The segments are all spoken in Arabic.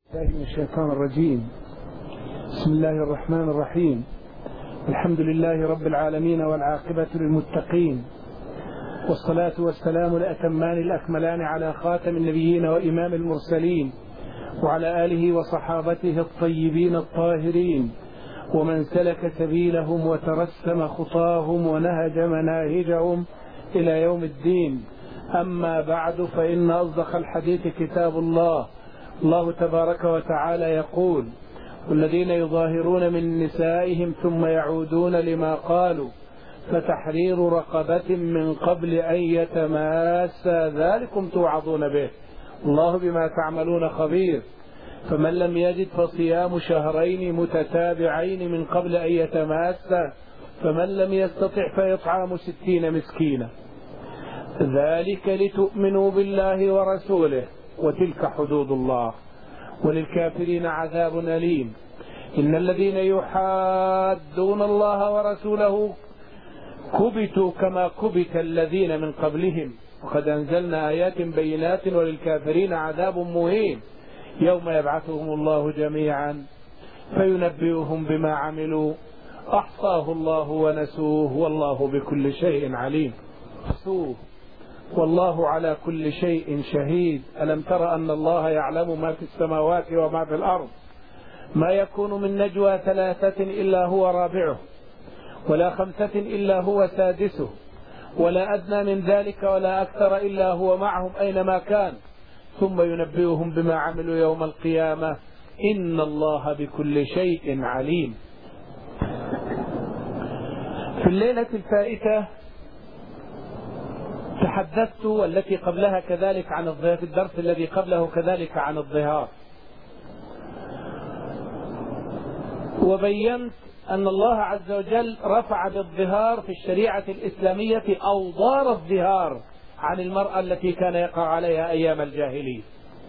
من الشيطان الرجيم. بسم الله الرحمن الرحيم. الحمد لله رب العالمين والعاقبة للمتقين، والصلاة والسلام الأتمان الأكملان على خاتم النبيين وإمام المرسلين وعلى آله وصحابته الطيبين الطاهرين ومن سلك سبيلهم وترسم خطاهم ونهج مناهجهم إلى يوم الدين. أما بعد، فإن أصدق الحديث كتاب الله. الله تبارك وتعالى يقول: والذين يظاهرون من نسائهم ثم يعودون لما قالوا فتحرير رقبة من قبل أن يتماسا ذلكم توعظون به الله بما تعملون خبير. فمن لم يجد فصيام شهرين متتابعين من قبل أن يتماسا، فمن لم يستطع فإطعام 60 مسكينا، ذلك لتؤمنوا بالله ورسوله، وتلك حدود الله، وللكافرين عذاب أليم. إن الذين يحادون الله ورسوله كبتوا كما كبت الذين من قبلهم، وقد أنزلنا آيات بينات وللكافرين عذاب مهين. يوم يبعثهم الله جميعا فينبئهم بما عملوا أحصاه الله ونسوه والله بكل شيء عليم. والله على كل شيء شهيد. ألم تر أن الله يعلم ما في السماوات وما في الأرض؟ ما يكون من نجوى 3 إلا هو رابعه، ولا 5 إلا هو سادسه، ولا أدنى من ذلك ولا أكثر إلا هو معهم أينما كان، ثم ينبئهم بما عملوا يوم القيامة إن الله بكل شيء عليم. في الليلة الفائتة تحدثت، والتي قبلها كذلك، عن الظهار، في الدرس الذي قبله كذلك عن الظهار، وبينت أن الله عز وجل رفع بالظهار في الشريعة الإسلامية أوضار الظهار عن المرأة التي كان يقع عليها أيام الجاهلية.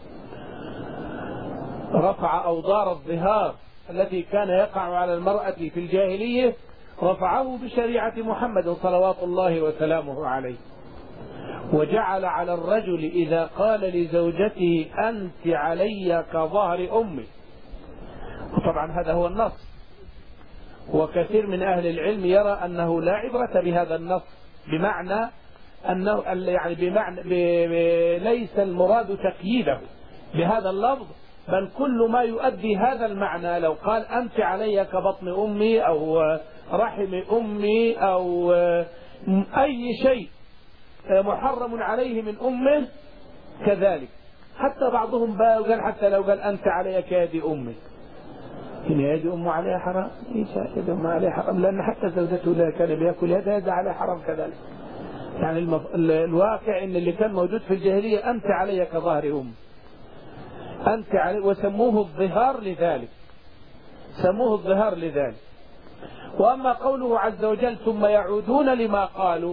رفع أوضار الظهار التي كان يقع على المرأة في الجاهلية، رفعه بشريعة محمد صلوات الله وسلامه عليه، وجعل على الرجل إذا قال لزوجته أنت علي كظهر أمي. وطبعا هذا هو النص، وكثير من أهل العلم يرى أنه لا عبرة بهذا النص، بمعنى أنه يعني ليس المراد تقييده بهذا اللفظ، بل كل ما يؤدي هذا المعنى. لو قال أنت علي كبطن أمي أو رحم أمي أو أي شيء محرم عليه من أمه كذلك. حتى بعضهم قال حتى لو قال أنت علي كيد أمي، إن يد أمه عليها حرام، يد أمه عليها حرام، لأن حتى زوجته لا كان بيأكل يدها عليها حرام كذلك. يعني الواقع إن اللي كان موجود في الجاهلية أنت علي كظهر أم، أنت علي، وسموه الظهار لذلك، سموه الظهار لذلك. وأما قوله عز وجل ثم يعودون لما قالوا،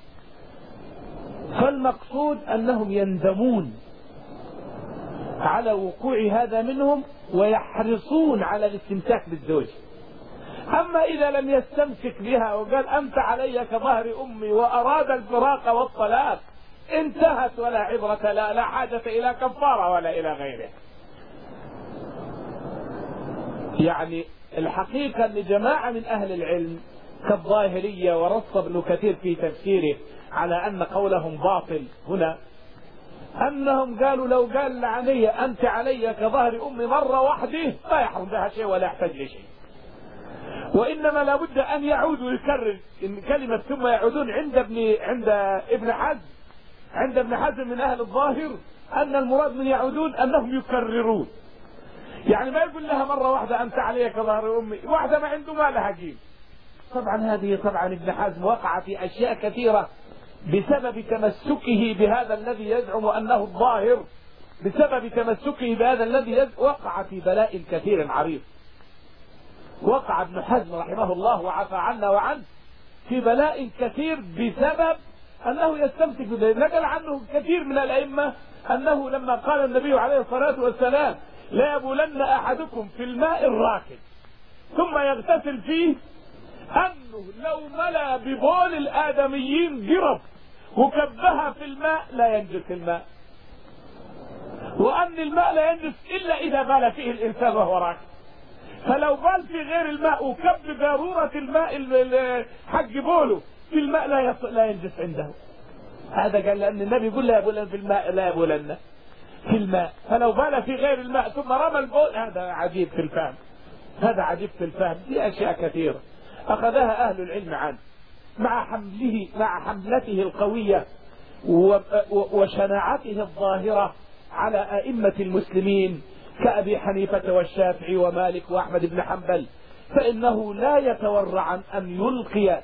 فالمقصود أنهم يندمون على وقوع هذا منهم ويحرصون على الاستمساك بالزوج. أما إذا لم يستمسك بها وقال أنت علي كظهر أمي وأراد الفراق والطلاق، انتهت ولا عبرة، لا حاجة إلى كفارة ولا إلى غيره. يعني الحقيقة أن جماعة من أهل العلم كالظاهرية، ورص ابن كثير في تفسيره على أن قولهم باطل هنا، أنهم قالوا لو قال لعنية أنت علي كظهر أمي مرة واحدة لا يحرم بها شيء ولا يحتاج لشيء، وإنما لابد أن يعودوا، يكرر إن كلمة ثم يعودون عند ابن حزم من أهل الظاهر أن المراد من يعودون أنهم يكررون. يعني ما يقول لها مرة واحدة أنت علي كظهر أمي، واحدة ما عنده ما لها جيل. طبعا هذه ابن حزم وقع في أشياء كثيرة بسبب تمسكه بهذا الذي يزعم أنه الظاهر، بسبب تمسكه بهذا الذي وقع في بلاء كثير عريض. وقع ابن حزم رحمه الله وعفى عنا وعنه في بلاء كثير بسبب أنه يستمسك بذلك. نقل عنه كثير من الأئمة أنه لما قال النبي عليه الصلاة والسلام لا يبولن أحدكم في الماء الراكد ثم يغتسل فيه، أنه لو ملا ببول الآدميين جرب وكبها في الماء لا ينجس الماء. وأن الماء لا ينجس إلا إذا بال فيه الإنسان وهو راكب. فلو بال في غير الماء وكب ضرورة الماء حق بوله في الماء لا ينجس عنده. هذا قال لأن النبي يقول لا يبولن في الماء، لا يبولن في الماء. فلو بال في غير الماء ثم رمى البول، هذا عجيب في الفهم، هذا عجيب في الفهم. دي أشياء كثيرة أخذها أهل العلم عنه مع حملته القوية وشناعته الظاهرة على أئمة المسلمين كأبي حنيفة والشافعي ومالك وأحمد بن حنبل، فإنه لا يتورع عن أن يلقي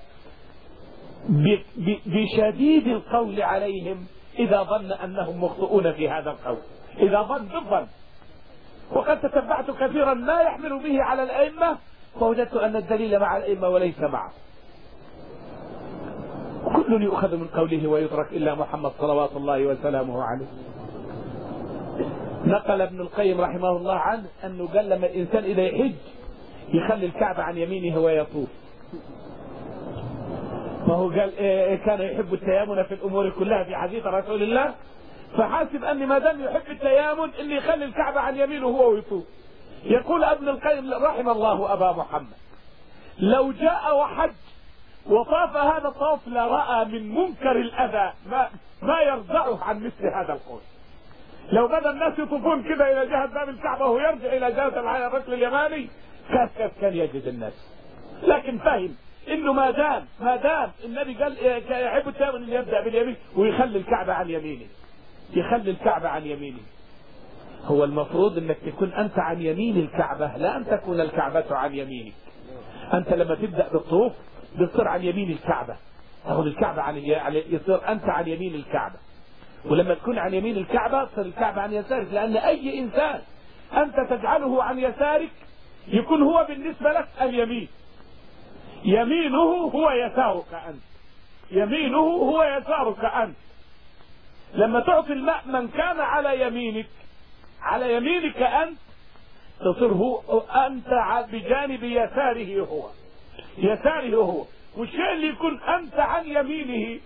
بشديد القول عليهم إذا ظن أنهم مخطئون في هذا القول، إذا ظن بالظن. وقد تتبعت كثيرا ما يحمل به على الأئمة، فوجدت أن الدليل مع الأئمة وليس معه. كل يؤخذ من قوله ويترك إلا محمد صلوات الله وسلامه عليه. نقل ابن القيم رحمه الله عنه أنه قال لما الإنسان إذا يحج يخلي الكعبة عن يمينه ويطوف. فهو قال كان يحب التيامن في الأمور كلها في حديث رسول الله، فحاسب أني ما دام يحب التيامن اللي يخلي الكعبة عن يمينه هو ويطوف. يقول ابن القيم رحم الله أبا محمد لو جاء وحج وطاف هذا الطواف لرأى من منكر الأذى ما يرضعه عن مثل هذا القول. لو بدأ الناس يطوفون كذا إلى جهة باب الكعبة وهو يرجع إلى جهة الركن اليماني كان يجد الناس. لكن فهم إنه ما دام النبي قال يحب التيامن أن يبدأ باليمين ويخلي الكعبة عن يمينه، يخلي الكعبة عن يمينه. هو المفروض أنك تكون أنت عن يمين الكعبة، لا أن تكون الكعبة عن يمينك. أنت لما تبدأ بالطوف بتصير عن يمين الكعبة، تأخذ الكعبة يصير أنت عن يمين الكعبة. ولما تكون عن يمين الكعبة تصير الكعبة عن يسارك، لأن أي إنسان أنت تجعله عن يسارك يكون هو بالنسبة لك اليمين، يمينه هو يسارك أنت، يمينه هو يسارك أنت. لما تعطي الماء من كان على يمينك أنت تصير أنت بجانب يساره هو. والشيء اللي يكون أنت عن يمينه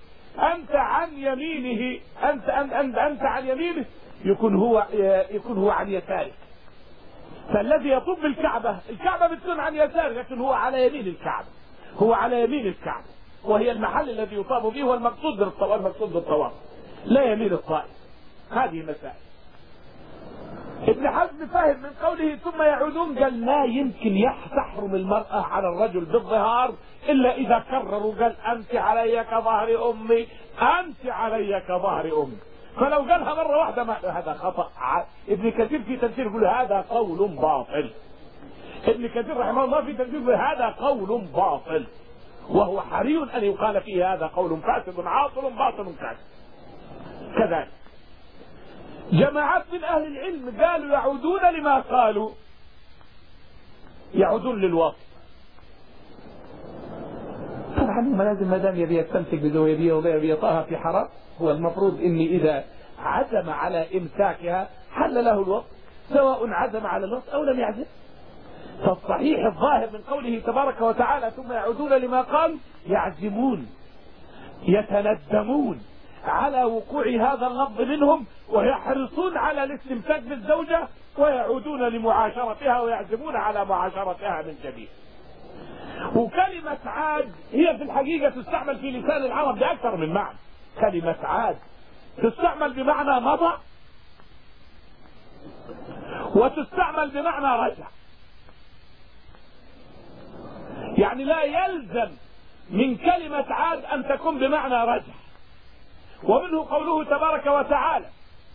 أنت عن يمينه يكون هو عن يسارك. فالذي يطوف بالكعبة بتكون عن يساره، لكن هو على يمين الكعبة، وهي المحل الذي يطاف به والمقصود بالطواف لا يمين الطائف. هذه مسائل. ابن حزم فاهم من قوله ثم يعودون، قال لا يمكن تحرم المرأة على الرجل بالظهار إلا إذا كرروا، قال أنت علي كظهر أمي، أنت علي كظهر أمي. فلو قالها مرة واحدة هذا خطأ. ابن كثير في تفسير يقول هذا قول باطل. ابن كثير رحمه الله في تفسير يقول هذا قول باطل، وهو حري أن يقال فيه هذا قول فاسد عاطل باطل كافر. كذلك جماعات من أهل العلم قالوا يعودون لما قالوا، يعودون للوصف. طبعا ما لازم ما دام يبي يستمسك بزوجية ولا يبي يطاها في حرام، هو المفروض إني إذا عزم على إمساكها حل له الوصف، سواء عزم على الوصف أو لم يعزم. فالصحيح الظاهر من قوله تبارك وتعالى ثم يعودون لما قالوا، يعزمون يتندمون على وقوع هذا اللفظ منهم ويحرصون على الاستمساك بالزوجة ويعودون لمعاشرتها ويعزمون على معاشرتها من جديد. وكلمة عاد هي في الحقيقة تستعمل في لسان العرب بأكثر من معنى. كلمة عاد تستعمل بمعنى مضى، وتستعمل بمعنى رجع. يعني لا يلزم من كلمة عاد أن تكون بمعنى رجع. ومنه قوله تبارك وتعالى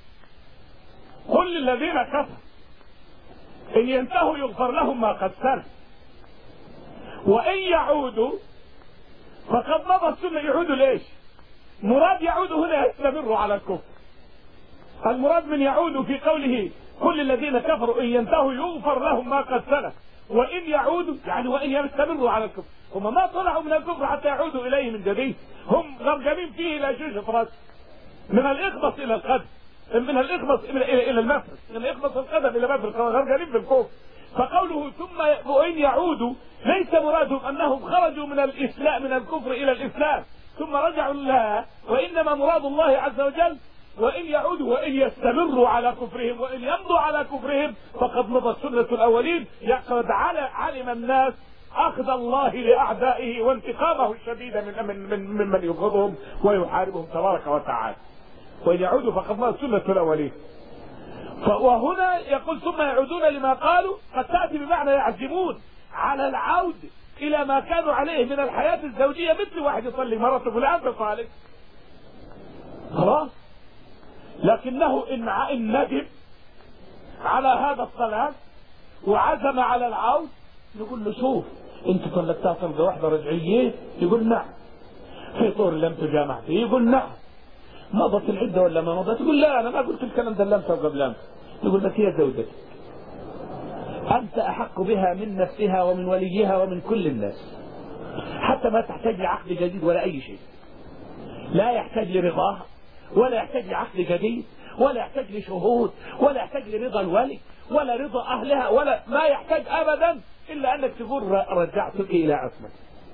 قل للذين كفروا إن ينتهوا يغفر لهم ما قد سلف وإن يعودوا فقد مضى السنة. يعودوا ليش؟ مراد يعودوا هنا يستمروا على الكفر. المراد من يعودوا في قوله كل الذين كفروا إن ينتهوا يغفر لهم ما قد سلف وإن يعودوا يعني وإن يستمروا على الكفر. هم ما طلعوا من الكفر حتى يعودوا إليه من جديد، هم غرقانين فيه إلى شوشة راس، من الإخبص إلى القدم، من الإخبص إلى المفرق، من الإخبص القدم إلى المفرق، غرقانين في الكفر. فقوله ثم وإن يعودوا ليس مرادهم أنهم خرجوا من الإسلام من الكفر إلى الإسلام ثم رجعوا لله، وإنما مراد الله عز وجل وإن يعودوا وإن يستمروا على كفرهم وإن يمضوا على كفرهم فقد مضت سنة الأولين. قد علم الناس أخذ الله لأعدائه وانتقامه الشديد من يبغضهم ويحاربهم تبارك وتعالى. وإن يعودوا فقد مضت سنة الأولين. وهنا يقول ثم يعودون لما قالوا، قد تأتي بمعنى يعزمون على العود إلى ما كانوا عليه من الحياة الزوجية، مثل واحد يصلي مرته فلان تصالح خلاص، لكنه إن ندم على هذا الصلاة وعزم على العود نقول له شوف انت طلقتها طلقة واحدة رجعية؟ يقول نعم. في طور لم تجامع فيه؟ يقول نعم. مضت العدة ولا ما مضت؟ يقول لا انا ما قلت الكلام ده لمسه وقبل لمسه. يقول بس هي زوجتك، انت احق بها من نفسها ومن وليها ومن كل الناس، حتى ما تحتاج لعقد جديد ولا اي شيء، لا يحتاج لرضاها ولا يحتاج لعقد جديد ولا يحتاج لشهود ولا يحتاج لرضا الولي ولا رضا اهلها ولا ما يحتاج ابدا الا انك تقول رجعتك الى عصمتك،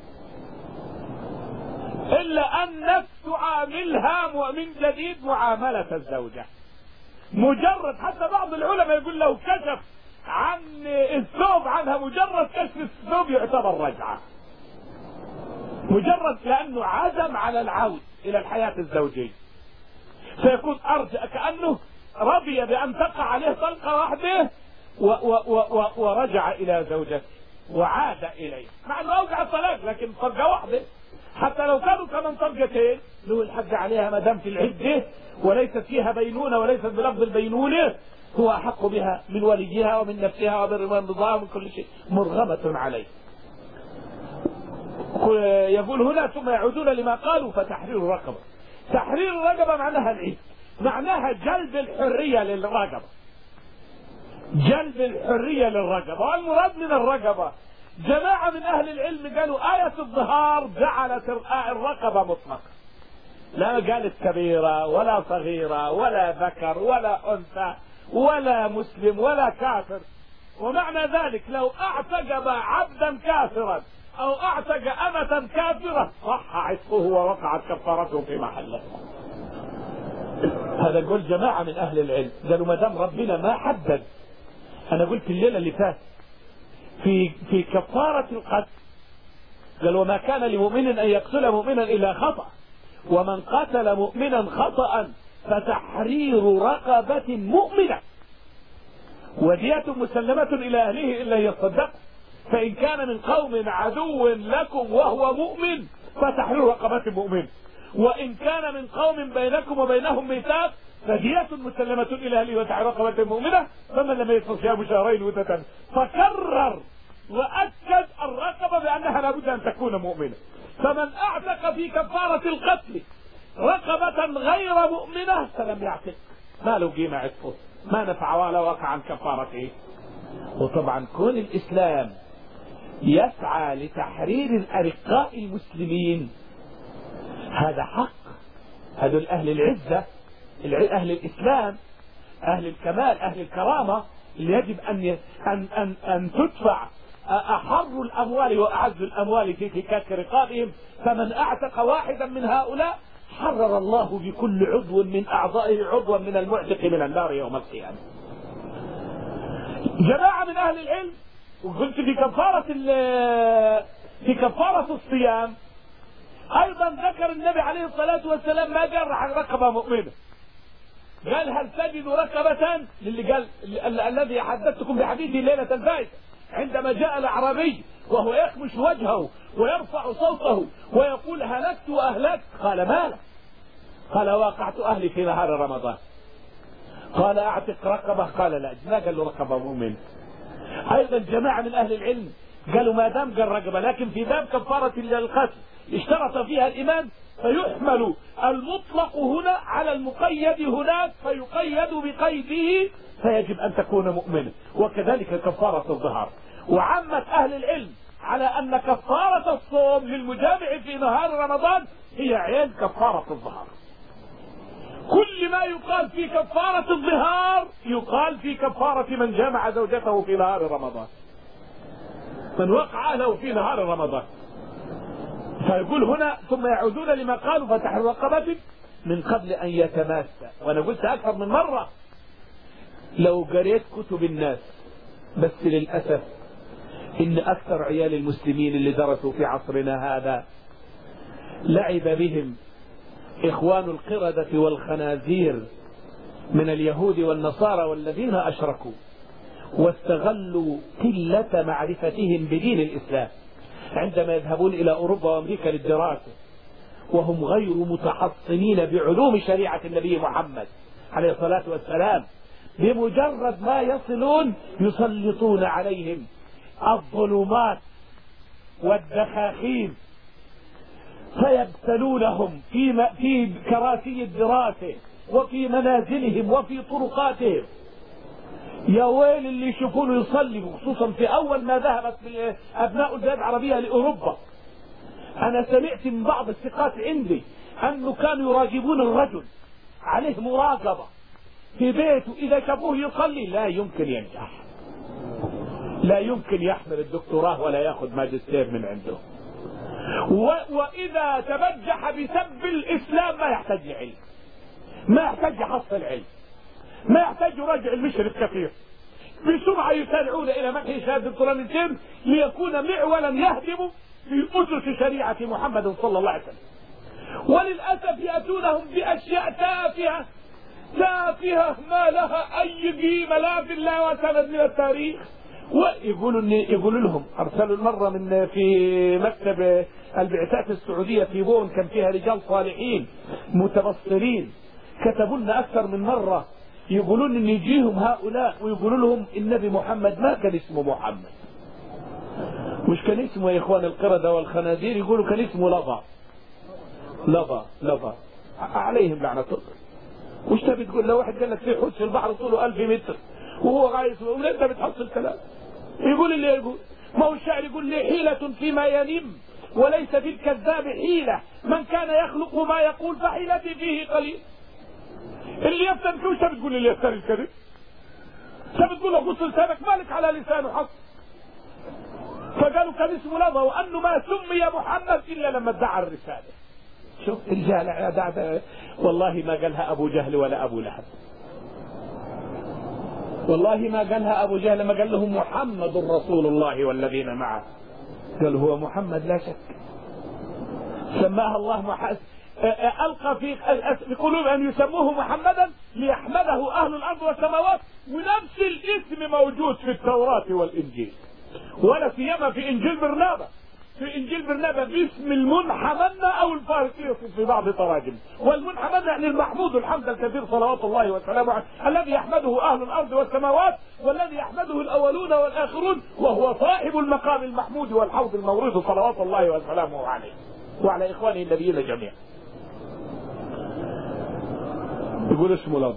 الا انك تعاملها من جديد معاملة الزوجة. مجرد حتى بعض العلماء يقول لو كشف عن الثوب عنها، مجرد كشف الثوب يعتبر رجعة، مجرد لانه عزم على العود الى الحياة الزوجية، فيكون ارجع كأنه رضي بان تقع عليه طلقة واحدة ورجع الى زوجته وعاد اليه، مع انه اوقع الطلاق لكن طلقة واحدة. حتى لو كانوا كمان طلقتين له الحد عليها ما دام في العدة وليست فيها بينونة وليست بلفظ البينونة، هو احق بها من وليها ومن نفسها ومن رضاها ومن كل شيء، مرغمة عليه. يقول هنا ثم يعودون لما قالوا فتحرير الرقبة. تحرير الرقبة معناها العيد، معناها جلب الحرية للرقبة، جلب الحرية للرقبة. والمراد من الرقبة جماعة من أهل العلم قالوا آية الظهار جعلت الرقبة مطلقة، لا قالت كبيرة ولا صغيرة ولا ذكر ولا أنثى ولا مسلم ولا كافر. ومعنى ذلك لو اعتق عبدا كافرا او اعتق امة كافرة صح عتقه ووقعت كفارته في محله. هذا يقول جماعة من اهل العلم قالوا ما دام ربنا ما حدد. انا قلت الليلة اللي فات في كفارة القتل قال وما كان لمؤمن ان يقتل مؤمنا الا خطأ ومن قتل مؤمنا خطأ فتحرير رقبة مؤمنة ودية مسلمة الى اهله الا يصدق فان كان من قوم عدو لكم وهو مؤمن فتحرير رقبة مؤمن وان كان من قوم بينكم وبينهم ميثاق فدية مسلمة الى اهله وتحرير رقبة مؤمنة فمن لم يدفع صيام شهرين وتتن. فكرر واكد الرقبة بانها لابد ان تكون مؤمنة. فمن اعتق في كفارة القتل رقبة غير مؤمنة فلم يعتق ما له قيمة عتقه ما نفع ولا وقع عن كفارته. وطبعا كون الاسلام يسعى لتحرير الارقاء المسلمين هذا حق. هذول اهل العزة اهل الاسلام اهل الكمال اهل الكرامة اللي يجب ان تدفع احر الاموال واعز الاموال في فكاك رقابهم. فمن اعتق واحدا من هؤلاء حرر الله بكل عضو من اعضائه عضوا من المعتق من النار يوم القيامة. جماعة من اهل العلم وقلت في كفارة الصيام ايضا ذكر النبي عليه الصلاة والسلام ما جرح عن رقبة مؤمنة. قال هل تجد رقبة للي قال الذي حدثتكم بحديثه ليلة الفائتة عندما جاء الاعرابي وهو يخمش وجهه ويرفع صوته ويقول هلكت واهلكت قال ما لك قال واقعت اهلي في نهار رمضان قال اعتق رقبة قال لا ما قال له رقبة مؤمن. ايضا جماعة من اهل العلم قالوا ما دام قال رقبة لكن في باب كفارة القتل اشترط فيها الايمان فيحمل المطلق هنا على المقيد هناك فيقيد بقيده فيجب ان تكون مؤمنة. وكذلك كفارة الظهار. وعامة اهل العلم على ان كفارة الصوم للمجامع في نهار رمضان هي عين كفارة الظهار. كل ما يقال في كفارة الظهار يقال في كفارة من جامع زوجته في نهار رمضان من وقع له في نهار رمضان. فيقول هنا ثم يعودون لما قالوا فتحرير رقبة من قبل أن يتماسى. وأنا قلت أكثر من مرة لو قريت كتب الناس، بس للأسف إن أكثر عيال المسلمين اللي درسوا في عصرنا هذا لعب بهم إخوان القردة والخنازير من اليهود والنصارى والذين أشركوا، واستغلوا قلة معرفتهم بدين الإسلام عندما يذهبون إلى أوروبا وأمريكا للدراسة، وهم غير متحصنين بعلوم شريعة النبي محمد عليه الصلاة والسلام. بمجرد ما يصلون يسلطون عليهم الظلمات والدخاخين، فيبتلونهم في كراسي الدراسة وفي منازلهم وفي طرقاتهم. يا ويل اللي يشوفونه يصلي، خصوصا في أول ما ذهبت أبناء البلاد العربية لأوروبا. أنا سمعت من بعض الثقات عندي أنه كانوا يراقبون الرجل عليه مراقبة في بيته، إذا شافوه يصلي لا يمكن ينجح، لا يمكن يحمل الدكتوراه ولا يأخذ ماجستير من عنده. وإذا تبجح بسب الإسلام ما يحتاج لعلم، ما يحتاج يحصل علم، ما يحتاج يراجع المشرف كثير، بسرعة يسارعون إلى منح شهادة القرآن الكريم ليكون معولا يهدم في أسس شريعة محمد صلى الله عليه وسلم. وللأسف يأتونهم بأشياء تافهة تافهة ما لها أي قيمة لا في الله وسند من التاريخ. ويقولوا لهم أرسلوا المرة من في مكتب البعثات السعودية في بون، كان فيها رجال صالحين متبصرين، كتبوا لنا أكثر من مرة يقولون ان يجيهم هؤلاء ويقولوا لهم النبي محمد ما كان اسمه محمد. مش كان اسمه يا اخوان القردة والخنازير، يقولوا كان اسمه لظى عليهم لعنة الله. وش تبي تقول؟ لو واحد قال لك في حوت في البحر طوله 1000 متر وهو غايس، وانت بتحصل كلام يقول اللي يقول. ما هو الشاعر يقول لي حيلة فيما ينم وليس في الكذاب حيلة، من كان يخلق ما يقول فحيلتي فيه قليل. اللي يفتن كل شيء بتقول اللي يفتن الكذب، انت بتقول له قص لسانك مالك على لسانه حق. فقالوا كان اسمه لظى، وانه ما سمي محمد الا لما ادعى الرساله. شوف الجهل، والله ما قالها ابو جهل ولا ابو لهب، والله ما قالها ابو جهل، ما قال لهم محمد رسول الله والذين معه، قال هو محمد لا شك. سماها الله ألقى في قلوب أن يسموه محمدا ليحمده أهل الأرض والسماوات، ونفس الاسم موجود في التوراة والإنجيل، ولا سيما في إنجيل برنابا. في إنجيل برنابا باسم المنحمن أو الفارسية في بعض التراجم. والمنحمن يعني المحمود الحمد الكثير صلوات الله وسلامه عليه، الذي يحمده أهل الأرض والسماوات والذي يحمده الأولون والآخرون، وهو صاحب المقام المحمود والحوض المورود صلوات الله وسلامه عليه وعلى إخوانه النبيين جميعا. يقول اسمه لظى،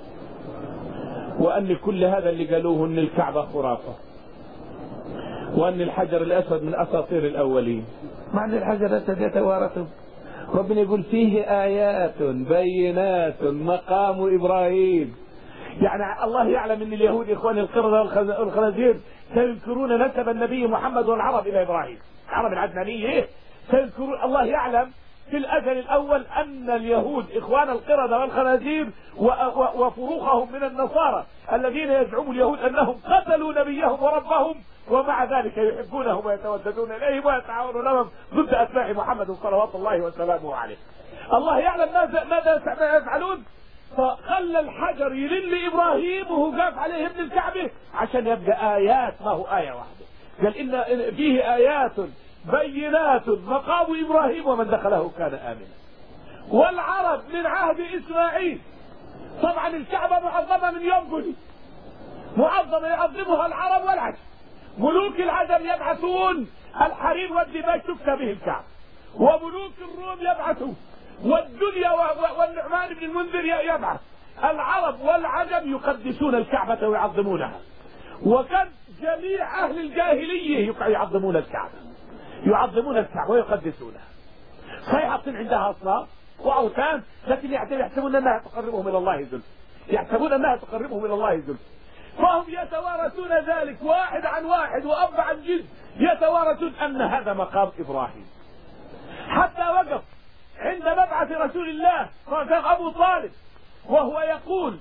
وأن كل هذا اللي قالوه أن الكعبة خرافة، وأن الحجر الأسود من أساطير الأولين، مع أن الحجر الأسود يتوارث. ربنا يقول فيه آيات بينات مقام إبراهيم. يعني الله يعلم أن اليهود إخوان القردة والخنازير سيذكرون نسب النبي محمد والعرب إلى إبراهيم، العرب العدنانية سيذكرون. الله يعلم في الأجل الأول أن اليهود إخوان القردة والخنازير وفروخهم من النصارى الذين يزعم اليهود أنهم قتلوا نبيهم وربهم، ومع ذلك يحبونهم ويتوددون إليهم ويتعاونون لهم ضد أتباع محمد صلوات الله وسلامه عليه. الله يعلم ماذا يفعلون. فخلى الحجر يلل إبراهيم وهو قاف عليه ابن الكعبة عشان يبقى آيات، ما هو آية واحدة. قال إن فيه آيات بينات مقام إبراهيم ومن دخله كان آمنا. والعرب من عهد إسماعيل، طبعا الكعبة معظمة من يوم قدي، معظمة يعظمها العرب والعجم. ملوك العجم يبعثون الحرير والدباج تكسى به الكعبة، وملوك الروم يبعثون، والدنيا والنعمان بن المنذر يبعث. العرب والعجم يقدسون الكعبة ويعظمونها، وكان جميع أهل الجاهلية يعظمون الكعبة، يعظمون الكعبة ويقدسونها. فيحطون عندها أصنام وأوثان، لكن يحسبون أنها تقربهم إلى الله زلفى، يحسبون أنها تقربهم إلى الله زلفى. فهم يتوارثون ذلك واحد عن واحد وأب عن جد، يتوارثون أن هذا مقام إبراهيم. حتى وقف عند مبعث رسول الله أبو طالب وهو يقول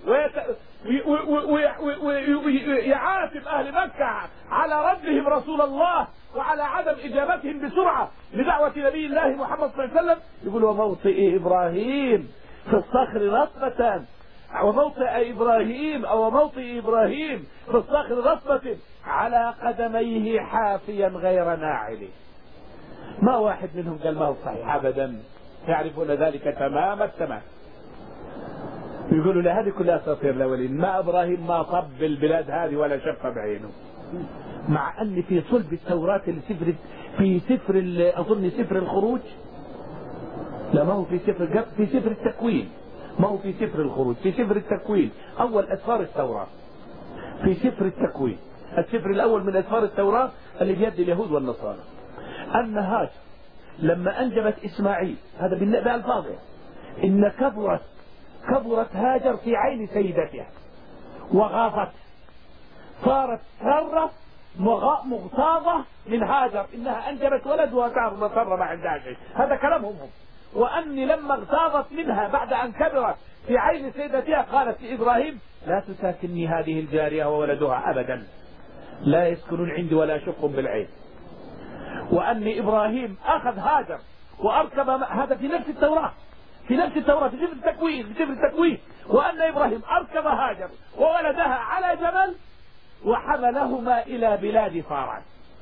ويعاتب أهل مكة على ردهم رسول الله وعلى عدم إجابتهم بسرعة لدعوة نبي الله محمد صلى الله عليه وسلم، يقول وموطئ إبراهيم في الصخر رطبة، وموطئ إبراهيم أو موطئ إبراهيم في الصخر رطبة على قدميه حافيا غير ناعل. ما واحد منهم قال ما هو صحيح أبدا، يعرفون ذلك تمام التمام. يقولوا له هذه كلها أساطير الأولين، ما إبراهيم ما طب البلاد هذه ولا شف بعينه، مع أن في صلب التوراة في سفر أظن سفر الخروج، لا ما هو في سفر التكوين، ما هو في سفر الخروج، في سفر التكوين أول أسفار التوراة، في سفر التكوين السفر الأول من أسفار التوراة اللي بيد اليهود والنصارى، أن هاجر لما أنجبت إسماعيل، هذا بألفاظه، إن كبرت هاجر في عين سيدتها وغاضت، صارت سرة مغتاظة من هاجر إنها أنجبت ولد وتعرض مسرة ما عندها شيء، هذا كلامهم هم. وأني لما اغتاظت منها بعد أن كبرت في عين سيدتها قالت لإبراهيم لا تساكنني هذه الجارية وولدها أبدا، لا يسكنون عندي ولا أشق بالعين. وأن إبراهيم أخذ هاجر وأركب هذا في نفس التوراة، في سفر التكوين، وأن إبراهيم أركب هاجر وولدها على جبل وحملهما إلى بلاد فاران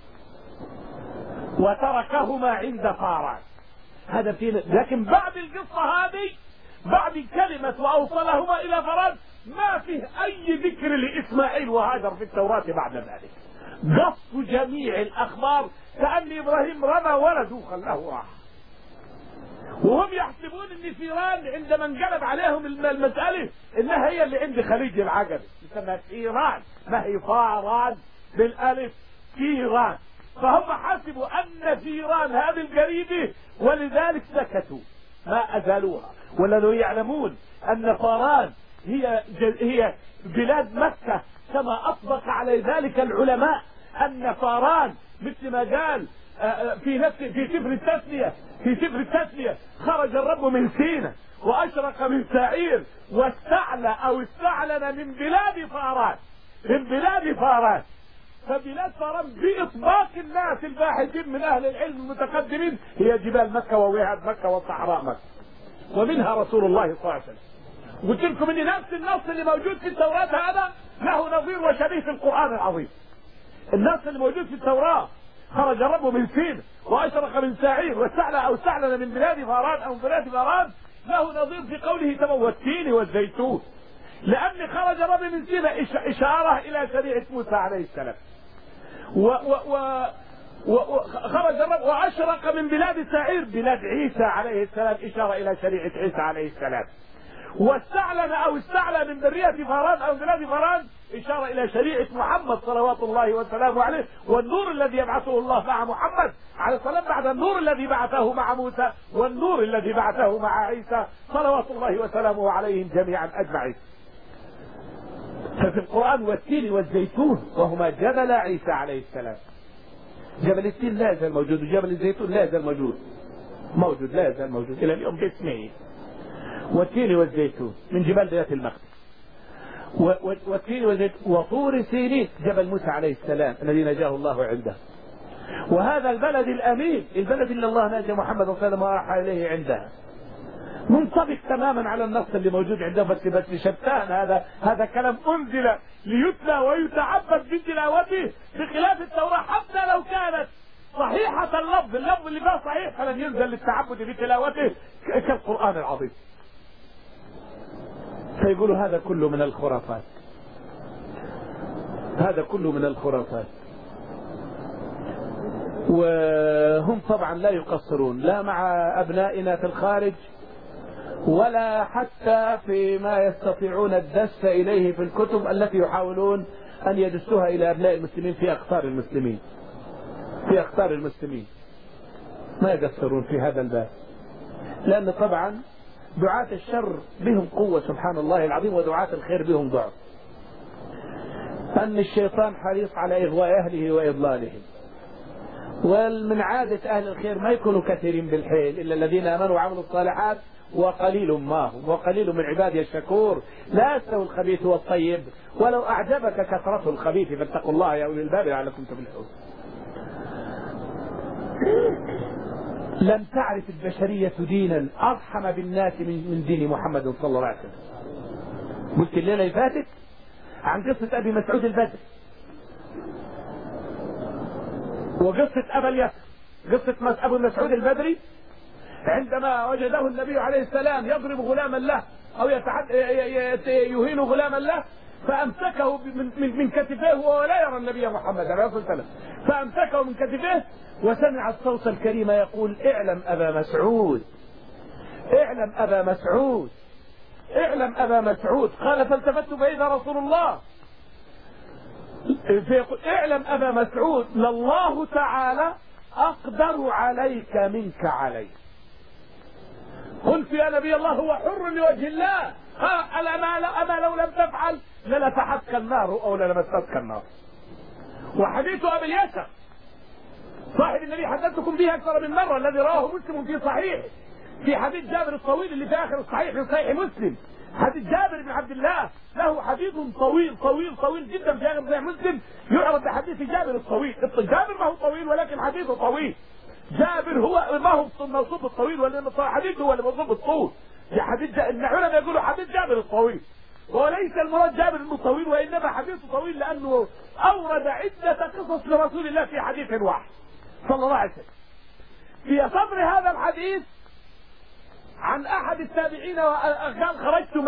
وتركهما عند فاران. هذا في لكن بعد القصة هذه، بعد كلمة وأوصلهما إلى فاران، ما فيه أي ذكر لإسماعيل وهاجر في التوراة بعد ذلك. قص جميع الأخبار كأن إبراهيم رمى ولده خلاه راح. وهم يحسبون ان فيران عندما انقلب عليهم المسألة انها هي اللي عند خليج العقبة، يسمى فيران، ما هي فاران بالالف، فيران. فهم حسبوا ان فيران هذه القريبة ولذلك سكتوا ما ازالوها. ولا لو يعلمون ان فاران هي بلاد مكة كما اطبق على ذلك العلماء، ان فاران مثل ما قال في سفر التثنية خرج الرب من سينا وأشرق من سعير واستعلن من بلاد فاران. فبلاد فاران بإطباق الناس الباحثين من أهل العلم المتقدمين هي جبال مكة ووهاد مكة وصحراء مكة، ومنها رسول الله صلى الله عليه وسلم. قلت لكم ان نفس النص اللي موجود في التوراة هذا له نظير وشبيه في القرآن العظيم. النص اللي موجود في التوراة خرج الرب من سين وأشرق من سعير واستعلن من بلاد فاران له نظير في قوله والتين والزيتون، لأن خرج الرب من سين إشارة إلى شريعة موسى عليه السلام، وخرج الرب وأشرق من بلاد سعير بلاد عيسى عليه السلام، إشارة إلى شريعة عيسى عليه السلام، واستعلن من برية فاران أو بلاد فاران إشارة إلى شريعة محمد صلوات الله وسلامه عليه، والنور الذي يبعثه الله مع محمد عليه السلام بعد النور الذي بعثه مع موسى والنور الذي بعثه مع عيسى صلوات الله وسلامه عليهم جميعا أجمعين. ففي القرآن والتين والزيتون وهما جبل عيسى عليه السلام. جبل التين لا يزال موجود وجبل الزيتون لا يزال موجود لا يزال موجود إلى اليوم باسمه. والتين والزيتون من جبال ذات المقدس، والتين والزيتون وطور سينين جبل موسى عليه السلام الذي نجاه الله عنده. وهذا البلد الأمين، البلد اللي الله نجى محمد صلى الله عليه وسلم وراح إليه عندها، منطبق تماما على النص اللي موجود عنده، بس شتان. هذا كلام أنزل ليتلى ويتعبد بتلاوته بخلاف التوراة، حتى لو كانت صحيحة اللفظ اللي فيها صحيح فلن ينزل للتعبد بتلاوته كالقرآن العظيم. فيقولوا هذا كله من الخرافات، هذا كله من الخرافات. وهم طبعا لا يقصرون لا مع أبنائنا في الخارج ولا حتى فيما يستطيعون الدس إليه في الكتب التي يحاولون أن يدسوها إلى أبناء المسلمين في أقطار المسلمين. ما يقصرون في هذا الباب، لأن طبعا دعاة الشر بهم قوة سبحان الله العظيم، ودعاة الخير بهم ضعف. أن الشيطان حريص على إغواء أهله وإضلالهم، ومن عادة أهل الخير ما يكونوا كثيرين بالحيل إلا الذين آمنوا وعملوا الصالحات وقليل ما هم، وقليل من عبادي الشكور. لا يستوي الخبيث والطيب ولو أعجبك كثرة الخبيث، فاتقوا الله يا أولي الباب لعلكم تفلحون. لم تعرف البشرية دينا أرحم بالناس من دين محمد صلى الله عليه وسلم. قلت الليلة اللي فاتت عن قصة أبي مسعود البدري وقصة أبا اليسر. قصة أبو مسعود البدري عندما وجده النبي عليه السلام يضرب غلاما له أو يهين غلاما له، فأمسكه من كتفيه وهو لا يرى النبي محمد عليه الصلاة والسلام، فأمسكه من كتفيه وسمع الصوت الكريم يقول: اعلم أبا مسعود، اعلم أبا مسعود، اعلم أبا مسعود. قال: فالتفت فإذا رسول الله فيقول: اعلم أبا مسعود لله تعالى أقدر عليك منك عليه. قلت: يا نبي الله هو حر لوجه الله، أما لو لم تفعل للفحتك النار أو للمستك النار. وحديث أبي اليسر صاحب النبي حدثتكم به أكثر من مرة، الذي رواه مسلم في صحيح، في حديث جابر الطويل اللي في آخر الصحيح في صحيح مسلم. حديث جابر بن عبد الله له حديث طويل طويل طويل جدا في آخر صحيح مسلم، يعرض بحديث جابر الطويل. جابر ما هو طويل ولكن حديثه طويل. جابر هو ما هو موصوف بالطويل، ولا حديثه هو اللي موصوف بالطول. في حديث العلماء يقولوا حديث جابر الطويل، وليس المراد جابر انه طويل، وانما حديثه طويل لانه اورد عدة قصص لرسول الله في حديث واحد صلى الله عليه وسلم. في صدر هذا الحديث عن احد التابعين قال: خرجت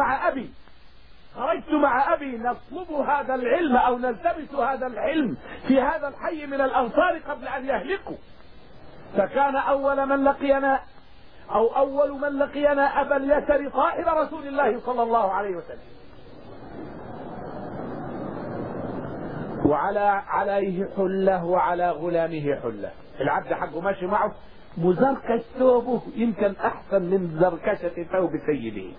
مع ابي نطلب هذا العلم او نلتمس هذا العلم في هذا الحي من الانصار قبل ان يهلكوا، فكان اول من لقينا ابا اليسر صاحب رسول الله صلى الله عليه وسلم، عليه حله وعلى غلامه حله. العبد حقه ماشي معه مزركش ثوبه يمكن احسن من زركشة ثوب سيده،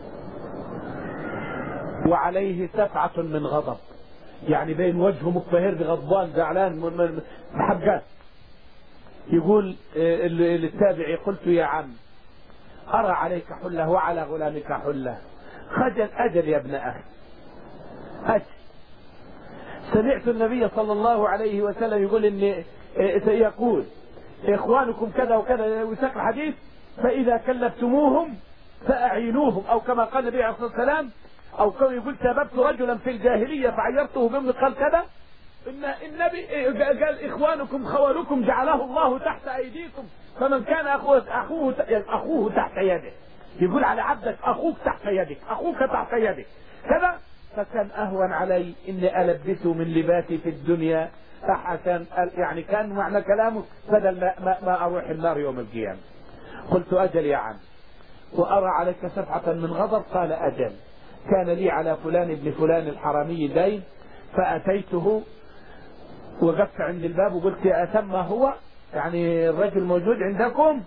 وعليه سفعة من غضب، يعني بين وجهه مقبهر بغضبان زعلان من حقات. يقول للتابعي: قلت يا عم أرى عليك حلة وعلى غلامك حلة، خجل أجل يا ابن أخي أجل. سمعت النبي صلى الله عليه وسلم يقول إن يقول: إخوانكم كذا وكذا وساق الحديث، فإذا كلفتموهم فأعينوهم، أو كما قال النبي عليه الصلاة والسلام، أو كما يقول: سببت رجلا في الجاهلية فعيرته بابن قال كذا. إن النبي قال: إخوانكم خوالكم جعله الله تحت أيديكم، فمن كان أخوه تحت يده. يقول على عبدك أخوك تحت يدك، أخوك تحت يدك كذا. فكان أهون علي إني ألبسه من لباسي في الدنيا أحسن، يعني كان معنى كلامه بدل ما أروح النار يوم القيامة. قلت: أجل يا عم، وأرى عليك سفعة من غضب. قال: أجل. كان لي على فلان ابن فلان الحرامي دين، فأتيته وقفت عند الباب وقلت: أتم هو؟ يعني الرجل موجود عندكم؟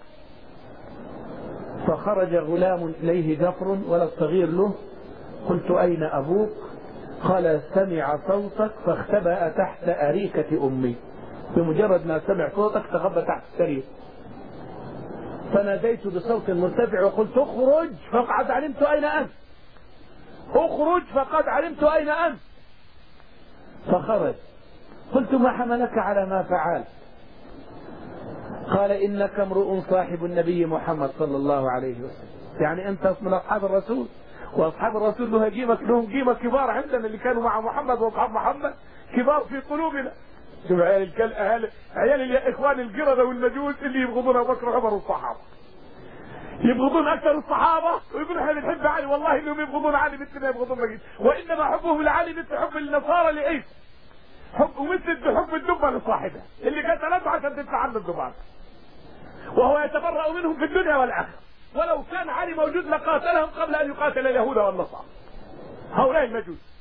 فخرج غلام إليه جفر ولا صغير له. قلت: أين أبوك؟ قال: سمع صوتك فاختبأ تحت أريكة أمي. بمجرد ما سمع صوتك تخبى تحت السرير. فناديت بصوت مرتفع وقلت: اخرج فقد علمت أين أنت، اخرج فقد علمت أين أنت. فخرج. قلت: ما حملك على ما فعلت؟ قال: إنك امرؤ صاحب النبي محمد صلى الله عليه وسلم، يعني أنت من أصحاب الرسول، وأصحاب الرسول لهم قيمة كبار عندنا، اللي كانوا مع محمد وأصحاب محمد كبار في قلوبنا. شوف عيال إخوان القردة والمجوس اللي يبغضون أبو بكر وعمر والصحابة، يبغضون أكثر الصحابة ويقولوا احنا بنحب علي. والله إنهم يبغضون علي مثل ما يبغضون مجيد، وإنما حبهم لعلي مثل حب النصارى لعيسى، ومثل حب الدبة لصاحبه اللي قتلته عشان تدفع عنه الدبان، وهو يتبرأ منهم في الدنيا والآخرة. ولو كان علي موجود لقاتلهم قبل أن يقاتل اليهود والنصارى هؤلاء المجوس.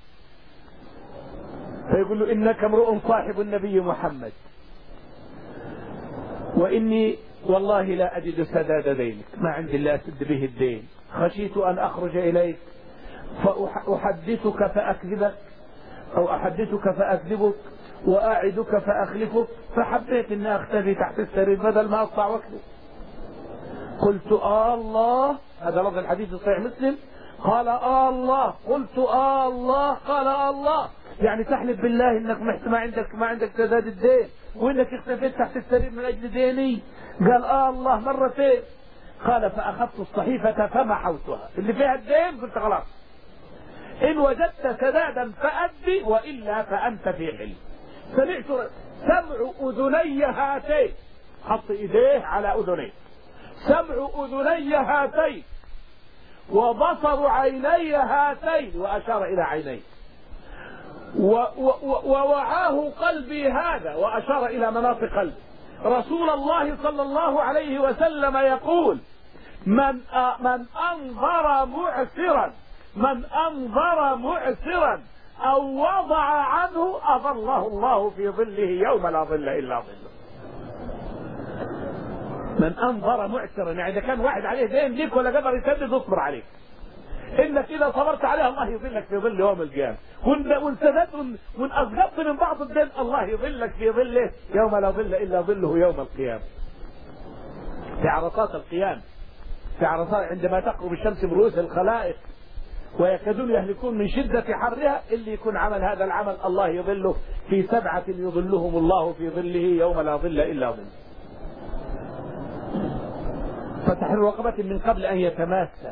فيقول له: إنك امرؤ صاحب النبي محمد، وإني والله لا أجد سداد دينك، ما عندي إلا أسد به الدين. خشيت أن أخرج إليك فأحدثك فأكذبك، أو أحدثك فأكذبك، وأعدك فأخلفك، فحبيت أني أختفي تحت السرير بدل ما أطلع وأكذب. قلت الله، هذا لفظ الحديث صحيح مسلم، قال الله، قلت الله، قال الله، يعني تحلف بالله انك ما عندك سداد الدين وانك اختفيت تحت السرير من اجل ديني. قال الله مرتين. قال فاخذت الصحيفه فمحوتها اللي فيها الدين، قلت خلاص ان وجدت سدادا فادي والا فانت في حل. سمعت سمع اذني هاتين، حط ايديه على اذنيه، سمع اذني هاتين وبصر عيني هاتين، واشار الى عينيه، ووعاه قلبي هذا، واشار الى مناط قلبي. رسول الله صلى الله عليه وسلم يقول من انظر معسرا او وضع عنه اظله الله في ظله يوم لا ظل الا ظله. من انظر معسرا، يعني اذا كان واحد عليه دين ليك ولا قدر يسدد اصبر عليه، انك اذا صبرت عليه الله يظلك في ظل يوم القيامه، وان سددت وان اسقطت من بعض الدين الله يظلك في ظله يوم لا ظل الا ظله يوم القيامه. في عرصات القيامه، في عرصات عندما تقرب الشمس برؤوس الخلائق ويكادون يهلكون من شده حرها، اللي يكون عمل هذا العمل الله يظله في 7 يظلهم الله في ظله يوم لا ظل الا ظله. فتحرير رقبة من قبل أن يتماسى،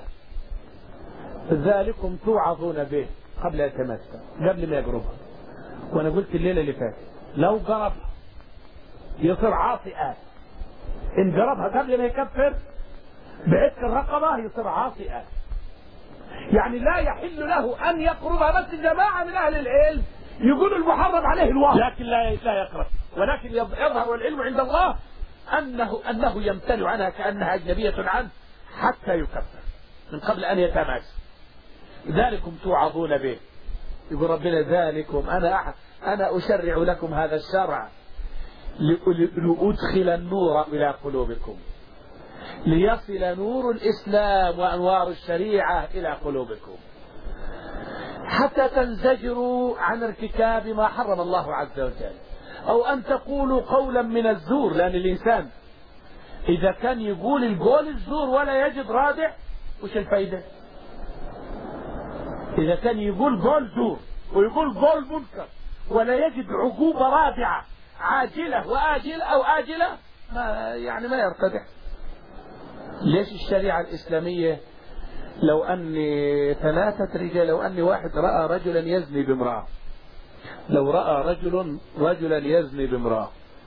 ذلكم توعظون به قبل أن يتماسى، قبل ما يقربها. وأنا قلت الليلة اللي فاتت لو قربها يصير عاصي آثم، إن قربها قبل ما يكفر بعتق الرقبة يصير عاصي آثم. يعني لا يحل له أن يقربها، بس جماعة من أهل العلم يقولوا المحرم عليه الواقع، لكن لا يقرب، ولكن يظهر العلم عند الله أنه يمتنع عنها كأنها أجنبية عنه حتى يكفر من قبل أن يتماس. ذلكم توعظون به، يقول ربنا ذلكم أنا أشرع لكم هذا الشرع لأدخل النور إلى قلوبكم، ليصل نور الإسلام وأنوار الشريعة إلى قلوبكم، حتى تنزجروا عن ارتكاب ما حرم الله عز وجل، أو أن تقولوا قولا من الزور. لأن الإنسان إذا كان يقول القول الزور ولا يجد رادع، وش الفايدة؟ إذا كان يقول قول زور ويقول قول منكر ولا يجد عقوبة رادعة عاجلة وآجلة أو آجلة، ما يرتدع. ليش الشريعة الإسلامية لو أني 3 رجال، لو أني واحد رأى رجلا يزني بامرأة، لو رأى رجلا يزني بامرأة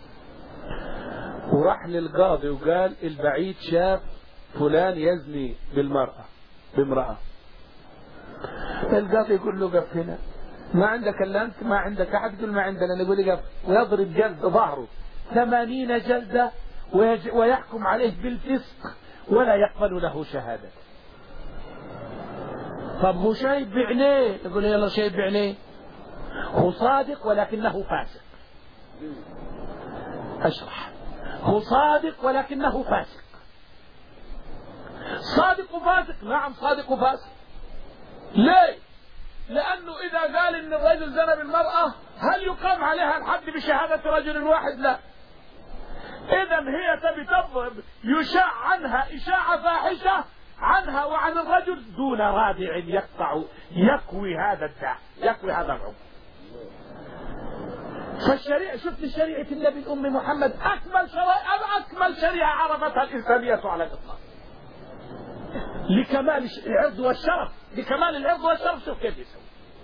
وراح للقاضي وقال البعيد شاف فلان يزني بامرأة، القاضي يقول له قف هنا، ما عندك الا انت، ما عندك احد، يقول ما عندنا، نقول قف، ويضرب جلد ظهره 80 جلدة ويحكم عليه بالفسق ولا يقبل له شهادة. طب هو شايف بعينيه، يقول يلا شايف بعينيه، هو صادق ولكنه فاسق. أشرح، هو صادق ولكنه فاسق. صادق وفاسق، نعم صادق وفاسق. ليه؟ لأنه إذا قال إن الرجل زنى بالمرأة هل يقام عليها الحد بشهادة رجل واحد؟ لا. إذا هي تبي تضرب يشاع عنها إشاعة فاحشة عنها وعن الرجل دون رادع يكوي هذا الداء، يكوي هذا العمر. فالشريعة، شفت شريعة النبي الأم محمد أكمل شريعة عرفتها الإنسانية على الإطلاق، لكمال العرض والشرف، لكمال العرض والشرف. شوف كيف يسوي.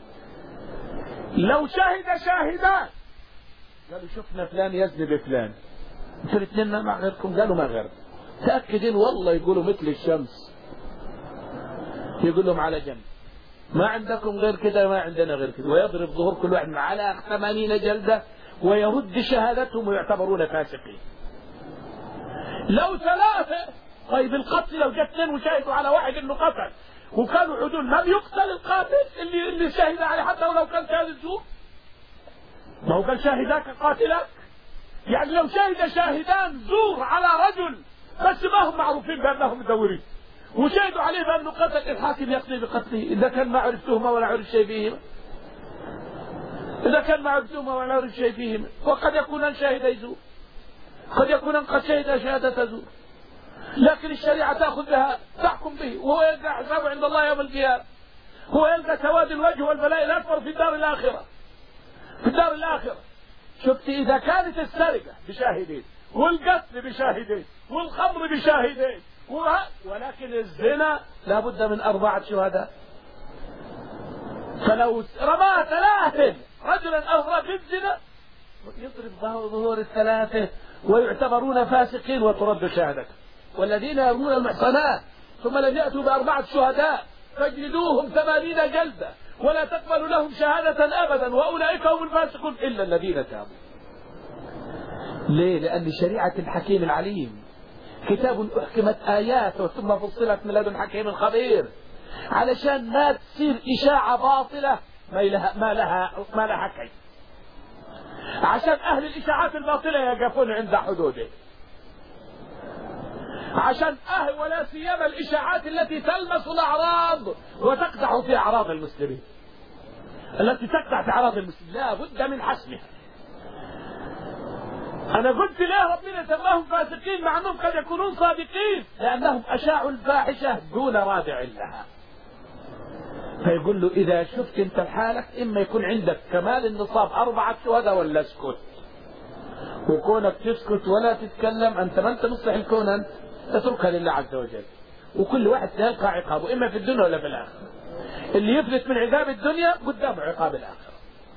لو شاهد شاهدان قالوا شفنا فلان يزني بفلان، انتوا الاثنين ما غيركم، قالوا ما غير، تأكدين والله يقولوا مثل الشمس، يقول لهم على جنب، ما عندكم غير كده ما عندنا غير كده، ويضرب ظهور كل واحد على 80 جلدة ويرد شهادتهم ويعتبرون فاسقين. لو 3، طيب القتل لو جاء 2 وشاهدوا على واحد انه قتل وكانوا عدول، لم يقتل القاتل اللي شاهد عليه حتى ولو كان شاهد الزور؟ ما هو كان شاهداك قاتلك. يعني لو شاهد شاهدان زور على رجل بس ما هم معروفين بأنهم مدورين وشاهدوا عليه بأنه قتل، الحاكم يقضي بقتله إذا كان ما عرف تهمة ولا عرف شيء به. إذا كان معزوما ولا يعرف شيء فيهم، وقد يكون شاهد يزور، قد يكون قد شهد شهادة زور، لكن الشريعة تأخذ بها تحكم به، وهو يلقى حسابه عند الله يوم القيامة، هو يلقى سواد الوجه والبلاء الأكبر في الدار الآخرة. في الدار الآخرة شفت إذا كانت السرقة بشاهدين، والقتل بشاهدين، والخمر بشاهدين، ولكن الزنا لابد من 4 شهداء. فلو رمى 3 رجلا أو امرأة بالزنا يضرب ظهور ال3 ويعتبرون فاسقين وترد شهادته. والذين يرمون المحصنات ثم لم يأتوا ب4 شهداء فاجلدوهم 80 جلدة ولا تقبلوا لهم شهادة أبدا وأولئك هم الفاسقون إلا الذين تابوا. ليه؟ لأن شريعة الحكيم العليم كتاب أحكمت آياته ثم فصلت من لدن حكيم خبير، علشان ما تصير إشاعة باطلة ما لها كيف، عشان أهل الإشاعات الباطلة يقفون عند حدوده، عشان ولا سيما الإشاعات التي تلمس الأعراض وتقدح في أعراض المسلمين، التي تقدح في أعراض المسلمين لا بد من حسمها. أنا قلت ليه ربنا سماهم فاسقين مع أنهم قد يكونون صادقين؟ لأنهم أشاعوا الفاحشة دون رادع لها. فيقول له إذا شفت أنت لحالك إما يكون عندك كمال النصاب 4 شهداء ولا اسكت، وكونك تسكت ولا تتكلم أنت ما أنت مصلح الكون، أنت تتركها لله عز وجل، وكل واحد سيلقى عقابه إما في الدنيا ولا في الآخرة. اللي يفلت من عذاب الدنيا قدامه عقاب الآخرة.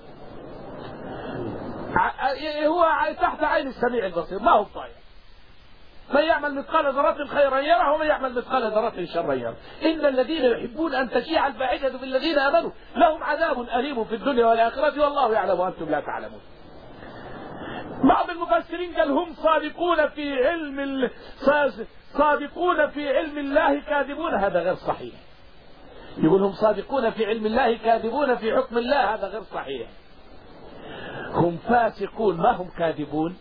هو تحت عين السميع البصير ما هو طايع. من يعمل مثقال ذرة خيرا يره ومن يعمل مثقال ذرة شرا يره. إن الذين يحبون أن تشيع الفاحشة في الذين آمنوا لهم عذاب أليم في الدنيا والآخرة والله يعلم وأنتم لا تعلمون. بعض المفسرين قال هم صادقون في علم الله كاذبون، هذا غير صحيح. يقول هم صادقون في علم الله كاذبون في حكم الله، هذا غير صحيح. هم فاسقون ما هم كاذبون.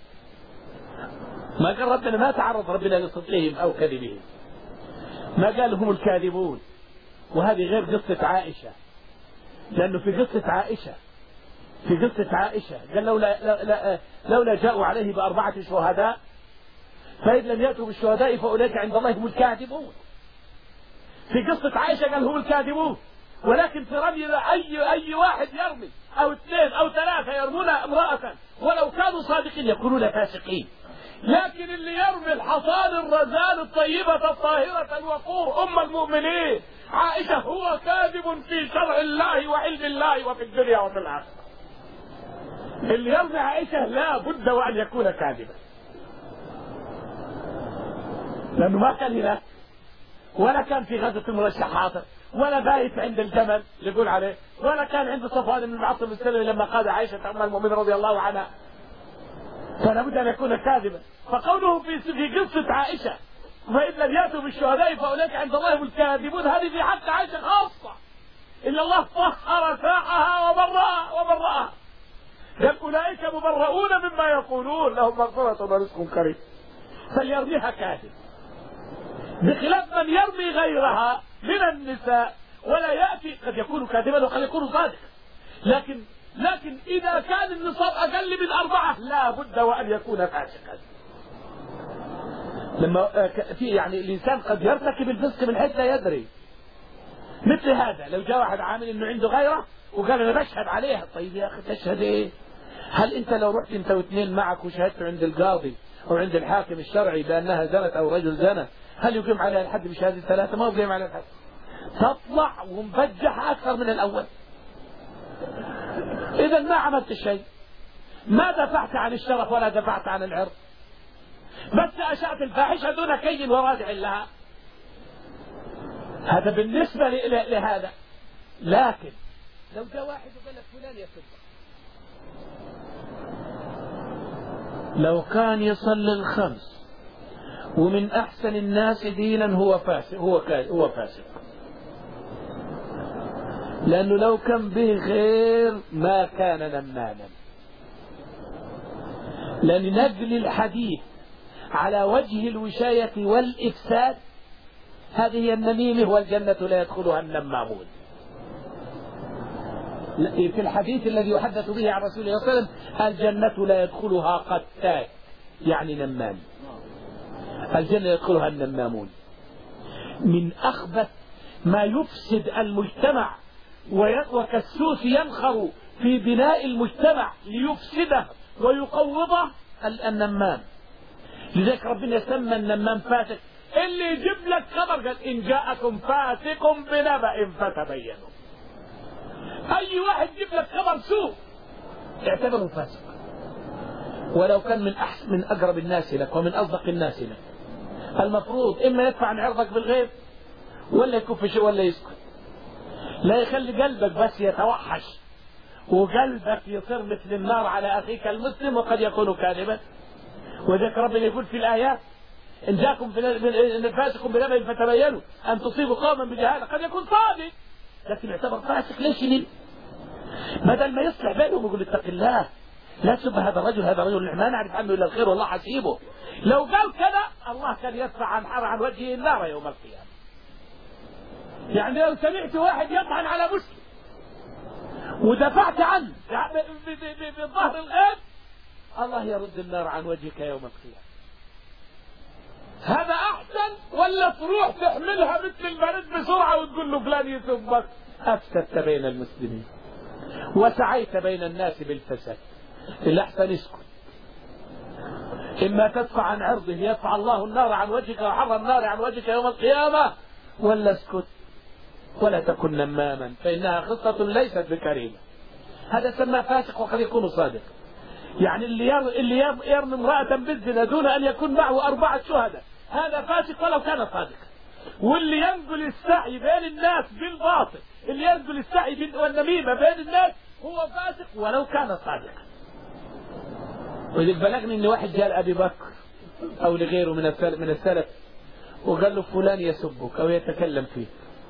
ما قال ربنا، ما تعرض ربنا لصدقهم أو كذبهم، ما قال هم الكاذبون. وهذه غير قصة عائشة، لأنه في قصة عائشة قال لولا جاءوا عليه ب4 شهداء فإن لم يأتوا بالشهداء فأولئك عند الله هم الكاذبون. في قصة عائشة قال هم الكاذبون، ولكن في رمي أي واحد يرمي أو 2 أو 3 يرمون امرأة ولو كانوا صادقين يكونون فاسقين. لكن اللي يرمي الحصان الرزان الطيبة الطاهرة الوقور أم المؤمنين عائشة هو كاذب في شرع الله وعلم الله وفي الدنيا وفي الآخرة. اللي يرمي عائشة لا بد وأن يكون كاذبا، لأنه ما كان هناك ولا كان في غزوة المرشحات ولا بايت عند الجمل اللي يقول عليه، ولا كان عند صفوان بن المعطل السلمي لما قاد عائشة أم المؤمنين رضي الله عنها، فلا بد أن يكون كاذبا. فقوله في قصة عائشة فإن لم يأتوا بالشهداء فأولئك عند الله هم الكاذبون، هذه في حق عائشة خاصة، إلا الله طهر ساعها وبرأها. قال أولئك مبرؤون مما يقولون لهم مغفرة ورزق كريم. فليرميها كاذب، بخلاف من يرمي غيرها من النساء ولا يأتي، قد يكون كاذبا وقد يكون صادقا، لكن إذا كان النصاب أقل من 4 لا بد وأن يكون فاسقا. لما يعني الإنسان قد يرتكب الفسق من حيث لا يدري. مثل هذا لو جاء واحد عامل إنه عنده غيره وقال أنا بشهد عليها، طيب يا أخي تشهد إيه؟ هل أنت لو رحت أنت و2 معك وشهدت عند القاضي أو عند الحاكم الشرعي بأنها زنت أو رجل زنى، هل يقيم عليها الحد بشهادة 3؟ ما يقيم عليها الحد، تطلع ومبجح أكثر من الأول. إذا ما عملت شيء، ما دفعت عن الشرف ولا دفعت عن العرض، بس أشعت الفاحشة دون كي ورادع لها. هذا بالنسبة لهذا. لكن لو جاء واحد وقال لك فلان يسب، لو كان يصلي الخمس ومن أحسن الناس دينا هو فاسق، هو فاسق، لأنه لو كان به خير ما كان نماما. لأن نقل الحديث على وجه الوشاية والإفساد هذه هي النميمة، والجنة لا يدخلها النمامون. في الحديث الذي يحدث به عن رسول الله صلى الله عليه وسلم الجنة لا يدخلها قتات، يعني نمام. الجنة يدخلها النمامون. من أخبث ما يفسد المجتمع وكالسوس ينخر في بناء المجتمع ليفسده ويقوضه النمام. لذلك ربنا سمى النمام فاسق. اللي يجيب لك خبر قال إن جاءكم فاسق بنبأ فتبينوا. أي واحد يجيب لك خبر سوء اعتبره فاسق، ولو كان من أقرب الناس لك ومن أصدق الناس لك. المفروض إما يدفع عن عرضك بالغيب ولا يكف شيء ولا يسكت. لا يخلي قلبك بس يتوحش وقلبك يصير مثل النار على أخيك المسلم وقد يكون كاذبا. وذلك ربنا يقول في الآيات إن جاءكم فاسق بنبأ فتبينوا أن تصيبوا قوما بجهالة. قد يكون صادق لكن يعتبر فاسق. ليش ينل؟ بدل ما يصلح بينهم ويقول اتق الله لا تسب هذا الرجل ما نعرف عنه إلا الخير والله حسيبه. لو قال كذا الله كان يدفع عن وجهه النار يوم القيامة. يعني لو سمعت واحد يطعن على مسلم ودفعت عنه بظهر الغيب الله يرد النار عن وجهك يوم القيامة. هذا أحسن ولا تروح تحملها مثل البرد بسرعة وتقول له فلان يسبك؟ أفسدت بين المسلمين وسعيت بين الناس بالفساد. الأحسن اسكت. إما تدفع عن عرضه يدفع الله النار عن وجهك وحر النار عن وجهك يوم القيامة، ولا اسكت ولا تكن نماما فإنها خصة ليست بكريمة. هذا سمى فاسق وقد يكون صادق. يعني اللي يرمي امرأة بالزنا دون أن يكون معه 4 شهداء هذا فاسق ولو كان صادقا. واللي ينقل السعي بين الناس بالباطل، اللي ينقل السعي والنميمة بين الناس هو فاسق ولو كان صادقا. وإذا بلغني إن واحد جاء لأبي بكر أو لغيره من السلف وقال له فلان يسبك أو يتكلم فيك،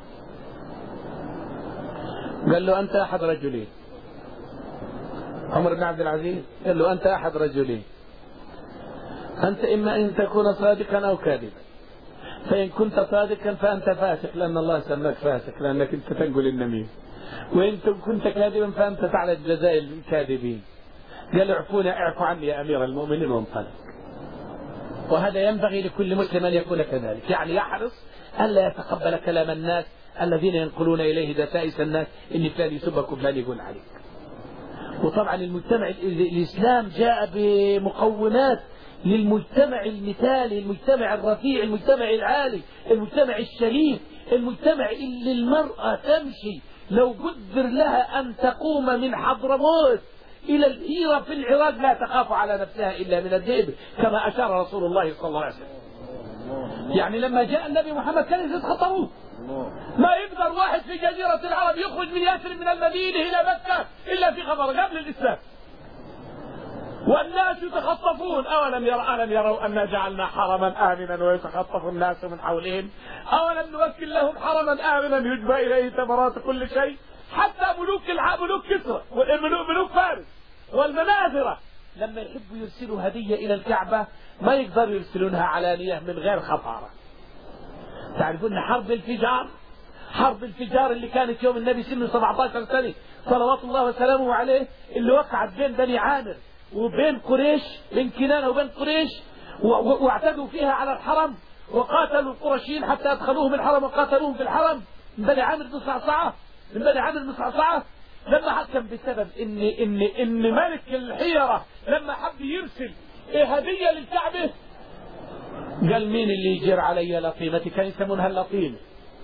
قال له أنت أحد رجلين. عمر بن عبد العزيز قال له أنت أحد رجلين، أنت إما أن تكون صادقا أو كاذبا، فإن كنت صادقا فأنت فاسق لأن الله سماك فاسق لأنك أنت تنقل النميم، وإن كنت كاذبا فأنت تعلى جزاء الكاذبين. قال اعفو عني يا أمير المؤمنين وانطلق. وهذا ينبغي لكل مسلم أن يكون كذلك، يعني يحرص ألا يتقبل كلام الناس الذين ينقلون إليه دسائس الناس إن فلان يسبك وفلان يقول عليك. وطبعا المجتمع الإسلام جاء بمقومات للمجتمع المثالي، المجتمع الرفيع، المجتمع العالي، المجتمع الشريف، المجتمع اللي المرأة تمشي لو قدر لها أن تقوم من حضرموت إلى الهيرة في العراق لا تخاف على نفسها إلا من الذئب كما أشار رسول الله صلى الله عليه وسلم. يعني لما جاء النبي محمد كانوا يتخطروه. ما يقدر واحد في جزيرة العرب يخرج من يثرب من المدينة إلى مكة إلا في خبر قبل الإسلام. والناس يتخطفون. ألم يروا أن جعلنا حرما آمنا ويتخطف الناس من حولهم؟ أولم نمكن لهم حرما آمنا يجبى إليه ثمرات كل شيء؟ حتى ملوك كسرى وملوك فارس والمناذرة لما يحبوا يرسلوا هدية إلى الكعبة ما يقدروا يرسلونها علانية من غير خطارة. تعرفون حرب الفجار اللي كانت يوم النبي سنه 17 سنة صلوات الله وسلامه عليه، اللي وقعت بين بني عامر وبين قريش، بين كنانة وبين قريش، واعتدوا فيها على الحرم وقاتلوا القرشيين حتى أدخلوهم الحرم وقاتلوهم في الحرم من بني عامر بن صعصعة. لما حكم بسبب ان ملك الحيرة لما حب يرسل هدية للكعبة قال مين اللي يجر علي لطيمتي؟ كان يسمونها اللطيمة.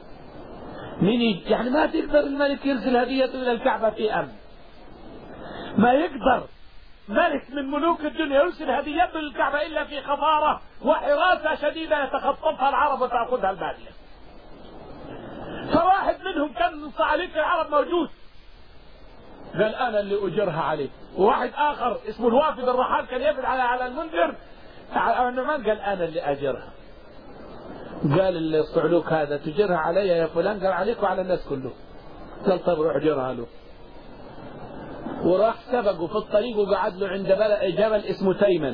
يعني ما تقدر الملك يرسل هدية إلى الكعبة في أمن. ما يقدر ملك من ملوك الدنيا يرسل هدية للكعبة إلا في خطارة وحراسة شديدة يتخطفها العرب وتأخذها البادية. فواحد منهم كان صعاليك العرب موجود قال أنا اللي أجرها عليه. وواحد آخر اسمه الوافد الرحال كان يفد على المنذر النعمان قال أنا اللي أجرها. قال الصعلوك هذا تجرها علي يا فلان؟ قال عليك وعلى الناس كله. قال طيب روح جرها له. وراح سبقه في الطريق وقعد له عند جبل اسمه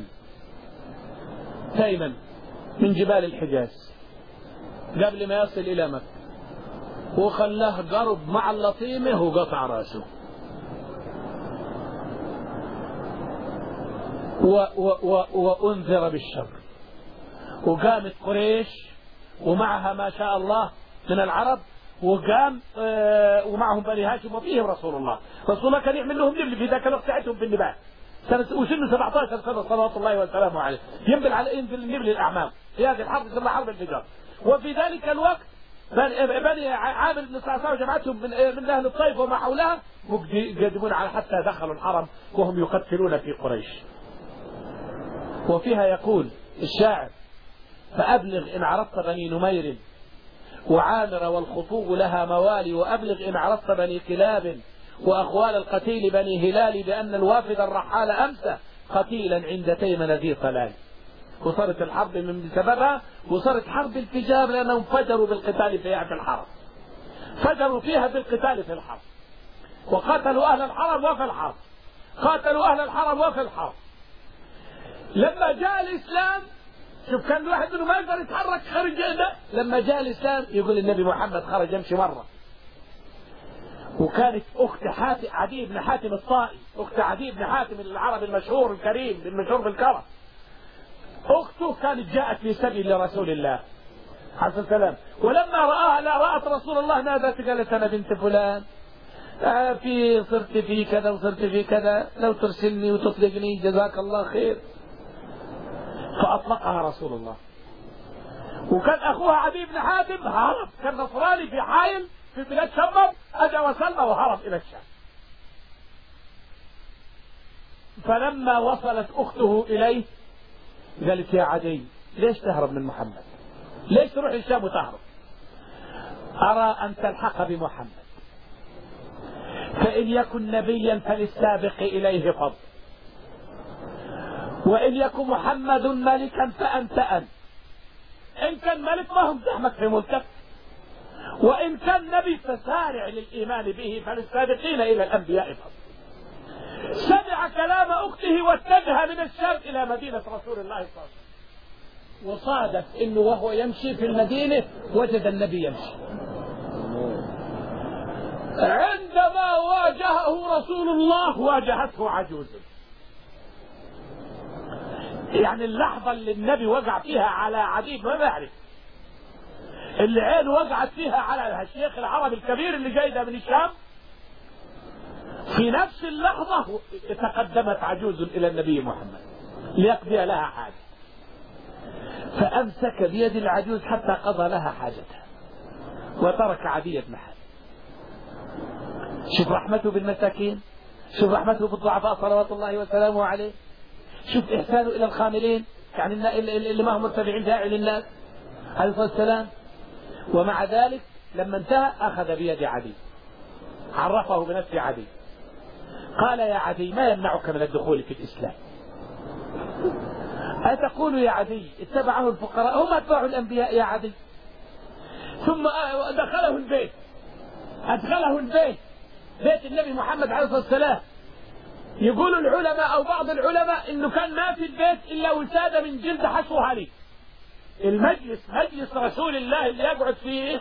تيمن من جبال الحجاز قبل ما يصل إلى مكة، وخلاه قرب مع اللطيمة وقطع راسه. وأنذر بالشر. وقامت قريش ومعها ما شاء الله من العرب، وقام ومعهم بني هاشم وفيهم رسول الله. رسول الله كان يعمل لهم نبل في ذاك الوقت ساعتهم بالنبال وسنه 17 سنة صلوات الله وسلامه عليه، ينبل على النبل الأعمام في هذه الحرب تسمى حرب الفجار. وفي ذلك الوقت بني عامر بن صعصع وجماعتهم من أهل الطيف وما حولها يقدمون على حتى دخلوا الحرم وهم يقتلون في قريش. وفيها يقول الشاعر: فأبلغ إن عرفت بني نمير وعامر والخطوب لها موالي، وأبلغ إن عرفت بني كلاب وأخوال القتيل بني هلال، بأن الوافد الرحال أمسى قتيلا عند تيمن ذي طلال. وصارت الحرب من سببها، وصارت حرب الفجار لأنهم فجروا بالقتال فيها في الحرم، فجروا فيها بالقتال في الحرم، وقاتلوا أهل الحرم وفي الحرم، قاتلوا أهل الحرم وفي الحرم. لما جاء الإسلام، شوف كان الواحد منهم ما يقدر يتحرك خارج ده، لما جاء الإسلام يقول النبي محمد خرج يمشي مرة. وكانت أخت عدي بن حاتم الطائي، أخت عدي بن حاتم العربي المشهور الكريم المشهور بالكرم، أخته كانت جاءت في سبيل لرسول الله عليه الصلاة والسلام، ولما رأت رسول الله نادت قالت: أنا بنت فلان، صرت في كذا وصرت في كذا، لو ترسلني وتطلقني جزاك الله خير. فأطلقها رسول الله. وكان أخوها عدي بن حاتم هرب، كان نصراني في حائل في بلاد شمر، أجا وسلم وهرب إلى الشام. فلما وصلت أخته إليه قالت: يا عدي، ليش تهرب من محمد؟ ليش تروح الشام وتهرب؟ أرى أن تلحق بمحمد، فإن يكن نبيا فللسابق إليه فضل، وإن يكن محمد ملكا فأنت أنت. إن كان ملك ما هم زحمك في ملكك، وإن كان نبي فسارع للإيمان به، فللسابقين إلى الأنبياء فضل. سمع كلام أخته واتجه من الشام إلى مدينة رسول الله صلى الله عليه وسلم، وصادف إنه وهو يمشي في المدينة وجد النبي يمشي. عندما واجهه رسول الله واجهته عجوز. يعني اللحظة اللي النبي وقع فيها على عدي ما يعرف، اللي عينه وقعت فيها على الشيخ العربي الكبير اللي جاي ده من الشام، في نفس اللحظة تقدمت عجوز إلى النبي محمد ليقضي لها حاجة، فأمسك بيد العجوز حتى قضى لها حاجتها وترك عدي بن حاتم. شوف رحمته بالمساكين، شوف رحمته بالضعفاء صلوات الله وسلامه عليه، شوف إحسانه إلى الخاملين، يعني اللي ما هم متبعين داعي للناس عليه الصلاة والسلام. ومع ذلك لما انتهى أخذ بيد عدي، عرفه بنفس عدي، قال: يا عدي، ما يمنعك من الدخول في الإسلام؟ أتقول يا عدي اتبعه الفقراء، هم أتباع الأنبياء يا عدي؟ ثم دخله البيت، أدخله البيت، بيت النبي محمد عليه الصلاة والسلام. يقول العلماء أو بعض العلماء إنه كان ما في البيت إلا وسادة من جلد حشوها لي. المجلس، مجلس رسول الله اللي يقعد فيه،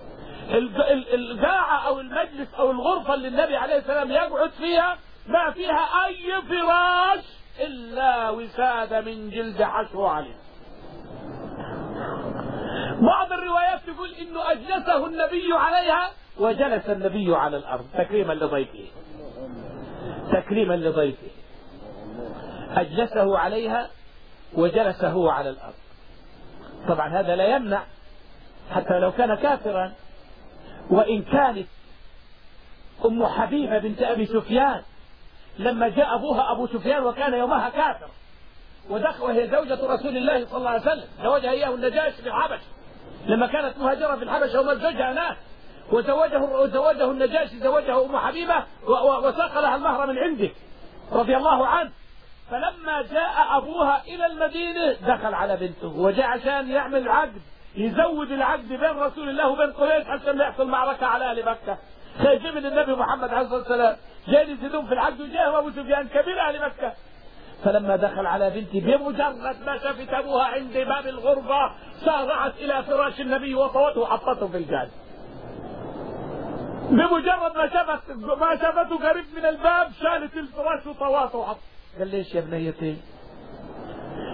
القاعة أو المجلس أو الغرفة اللي النبي عليه السلام يقعد فيها، ما فيها أي فراش إلا وسادة من جلد حشوها عليه. بعض الروايات تقول إنه أجلسه النبي عليها وجلس النبي على الأرض تكريما لضيفه، تكريما لضيفه، أجلسه عليها وجلس هو على الأرض. طبعا هذا لا يمنع حتى لو كان كافرا. وإن كانت أم حبيبة بنت أبي سفيان لما جاء أبوها أبو سفيان وكان يومها كافر، وهي زوجة رسول الله صلى الله عليه وسلم، زوجها إياه النجاشي في الحبش لما كانت مهاجرة في الحبش وما زوجها هناك، وزوجه النجاشي، زوجه أم حبيبة وساق لها المهر من عنده رضي الله عنه. فلما جاء أبوها إلى المدينة دخل على بنته وجاء عشان يعمل عقد، يزود العقد بين رسول الله وبين قريش عشان لا يحصل معركة على أهل مكة. خايفين من النبي محمد عليه الصلاة والسلام، جاي يزيدون في العقد، وجاء أبو سفيان كبير أهل مكة. فلما دخل على بنتي بمجرد ما شافت أبوها عند باب الغرفة سارعت إلى فراش النبي وطوته وحطته في الجاد. بمجرد ما شافته قريب من الباب شالت الفراش وطواته وحط. قال: ليش يا بنيتي؟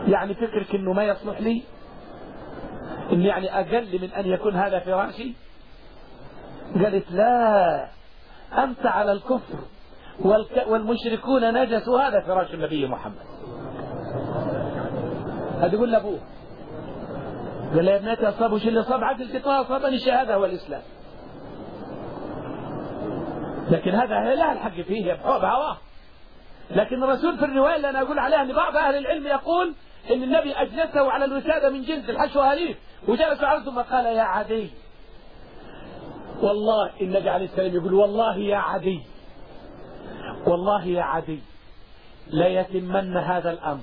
يعني فكرك انه ما يصلح لي، ان يعني اقل من ان يكون هذا فراشي؟ قالت لا، انت على الكفر والمشركون نجس، هذا فراش النبي محمد. هذا يقول لابوه، قال يا ابنتي اصابوا شيء اللي صاب عدل القطاع، اصابني شهاده والاسلام. لكن هذا لا الحق فيه بهواه. لكن الرسول في الروايه اللي انا اقول عليها ان بعض اهل العلم يقول ان النبي اجلسه على الوساده من جنس الحشو هليف، وجلس على ثم قال يا عدي، والله النبي عليه السلام يقول والله يا عدي، والله يا عدي ليتمن هذا الامر،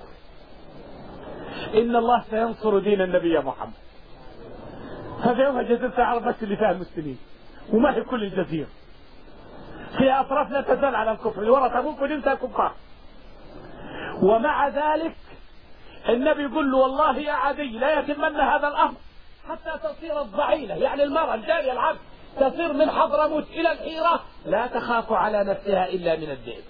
ان الله سينصر دين النبي يا محمد. هذا يوم جزيرة العرب بس اللي فيها المسلمين، وما هي كل الجزيرة، في اطراف لا تزال على الكفر، اللي ورا تبوك وننسى الكفار. ومع ذلك النبي يقول له والله يا عدي لا يتمن هذا الامر حتى تصير الضعينة، يعني المرأة الجارية العبد تصير من حضرموت الى الحيرة لا تخاف على نفسها الا من الذئب.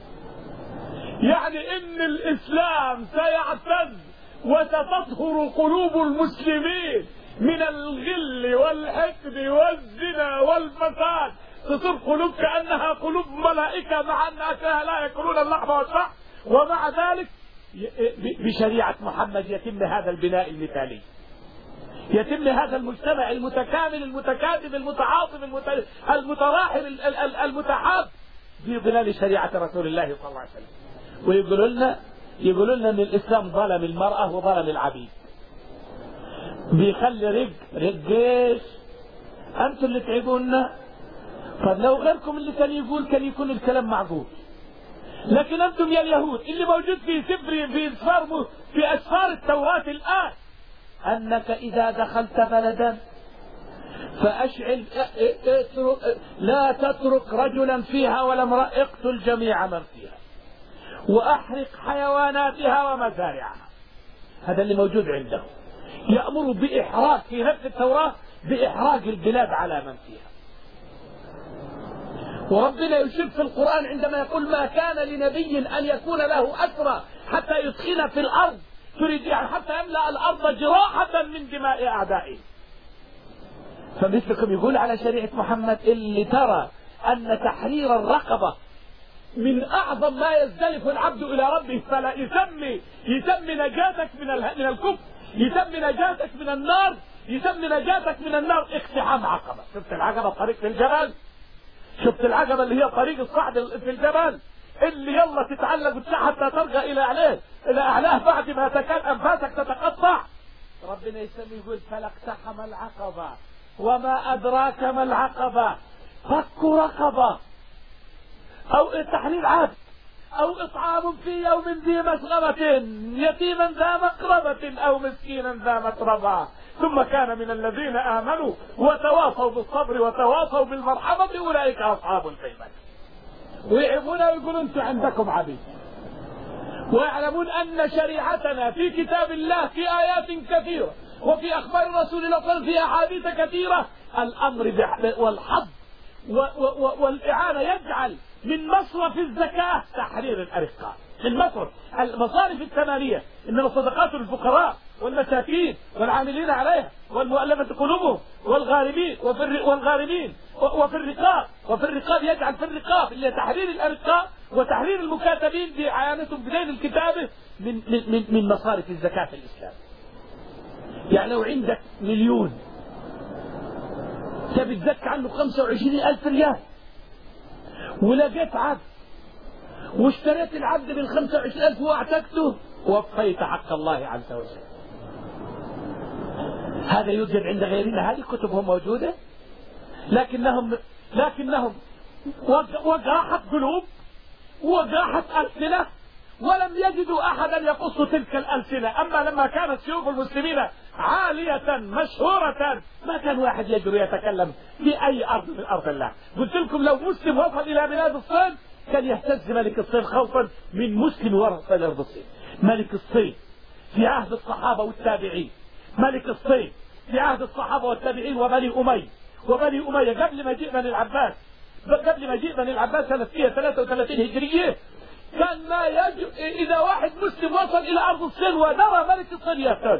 يعني ان الاسلام سيعتز وستطهر قلوب المسلمين من الغل والحقد والزنا والفساد، تصير قلوب كأنها قلوب ملائكة مع أنها لا يأكلون اللحم والشحم، ومع ذلك بشريعة محمد يتم هذا البناء المثالي، يتم هذا المجتمع المتكامل المتكاتف المتعاطف المتراحم المتحاب في ظلال شريعة رسول الله صلى الله عليه وسلم. ويقولوا لنا ان الاسلام ظلم المرأة وظلم العبيد، بيخلي رق انتم اللي تعيبونا. طب لو غيركم اللي كان يقول كان يكون الكلام معقول، لكن انتم يا اليهود اللي موجود في سفر في اسفار التوراة الان انك اذا دخلت بلدا فاشعل لا تترك رجلا فيها ولا امرأة، اقتل جميع من فيها واحرق حيواناتها ومزارعها. هذا اللي موجود عندهم، يأمر بإحراق في نفس التوراة بإحراق البلاد على من فيها. وربنا يشير في القرآن عندما يقول ما كان لنبي أن يكون له أسرى حتى يدخن في الأرض، تريد يعني حتى يملأ الأرض جراحة من دماء أعدائه. فمثلكم يقول على شريعة محمد اللي ترى أن تحرير الرقبة من أعظم ما يزدلف العبد إلى ربه، فلا يسمي نجاتك من الكفر، يسمي نجاتك من النار، يسمي نجاتك من النار اقتحام عقبة. شفت العقبة طريق في الجبل، شفت العقبة اللي هي طريق الصعد في الجبل اللي يلا تتعلق حتى ترقى إلى أعلاه بعد ما تكاد أنفاسك تتقطع. ربنا يسمي يقول فلاقتحم العقبة وما أدراك ما العقبة، فك رقبة أو تحرير عبد أو إطعام في يوم ذي مسغبة يتيما ذا مقربة أو مسكينا ذا متربة ثم كان من الذين آمنوا وتواصوا بالصبر وتواصوا بالمرحمة أولئك أصحاب الجنة. ويعبون ويقولون أنتم عندكم عبيد، ويعلمون أن شريعتنا في كتاب الله في آيات كثيرة وفي أخبار الرسول الله صلى الله عليه وسلم في أحاديث كثيرة الأمر والحظ والإعانة يجعل من مصرف الزكاة تحرير الأرقاء. من المصارف الثمانية إنما صدقات الفقراء والمساكين والعاملين عليها والمؤلفة قلوبهم والغارمين وفي الرقاب يجعل في الرقاب اللي تحرير الأرقاء وتحرير المكاتبين بإعانتهم بدين الكتابة من مصارف الزكاة في الإسلام. يعني لو عندك 1,000,000 تبي تزكي عنه 25,000 ريال، ولقيت عبد واشتريت العبد بال25,000 واعتقته، وفيت حق الله عز وجل. هذا يوجد عند غيرنا، هذه كتبهم موجودة، لكنهم وقاحت قلوب وقاحت ألسنة، ولم يجدوا أحدا يقص تلك الألسنة. أما لما كانت سيوف المسلمين عالية مشهورة ما كان واحد يجري يتكلم في أي أرض من أرض الله. قلت لكم لو مسلم وصل إلى بلاد الصين كان يهتز ملك الصين خوفا من مسلم ورث أرض الصين. ملك الصين في عهد الصحابة والتابعين، ملك الصين في عهد الصحابة والتابعين وبني أمية قبل ما جيء بني العباس سنة 133 هجرية، كان ما إذا واحد مسلم وصل إلى أرض الصين ونرى ملك الصين يهتز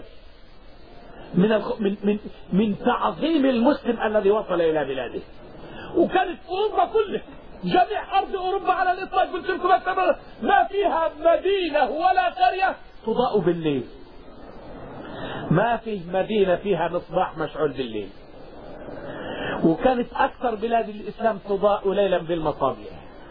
من تعظيم المسلم الذي وصل إلى بلاده. وكانت أوروبا كلها، جميع أرض أوروبا على الإطلاق، قلت لكم ما فيها مدينة ولا قرية تضاء بالليل، ما فيه مدينة فيها مصباح مشعول بالليل. وكانت أكثر بلاد الإسلام تضاء ليلا بالمصابيح.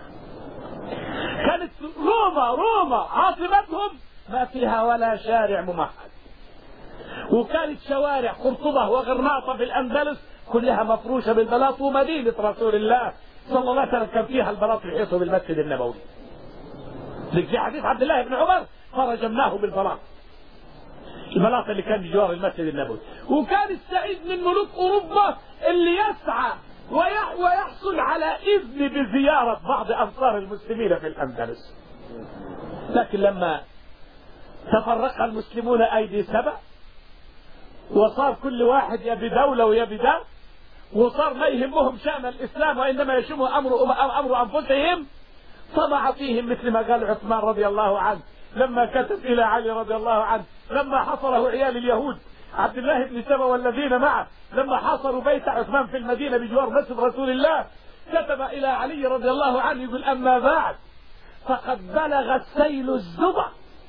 كانت روما عاصمتهم ما فيها ولا شارع ممهد. وكانت شوارع قرطبة وغرناطة بالأندلس كلها مفروشة بالبلاط. ومدينة رسول الله صلى الله عليه وسلم كان فيها البلاط يحيطوا بالمسجد النبوي. في حديث عبد الله بن عمر فرجمناه بالبلاط، البلاط اللي كان بجوار المسجد النبوي. وكان السعيد من ملوك أوروبا اللي يسعى ويحصل على إذن بزيارة بعض أنصار المسلمين في الأندلس. لكن لما تفرق المسلمون أيدي سبع وصار كل واحد يبي دولة ويبي ده، وصار ما يهمهم شأن الإسلام وإنما يشمه أمر أنفسهم، طمع فيهم مثل ما قال عثمان رضي الله عنه لما كتب إلى علي رضي الله عنه لما حصره عيال اليهود عبد الله بن سبا والذين معه لما حاصروا بيت عثمان في المدينة بجوار مسجد رسول الله، كتب إلى علي رضي الله عنه يقول: أما بعد فقد بلغ السيل الزبر،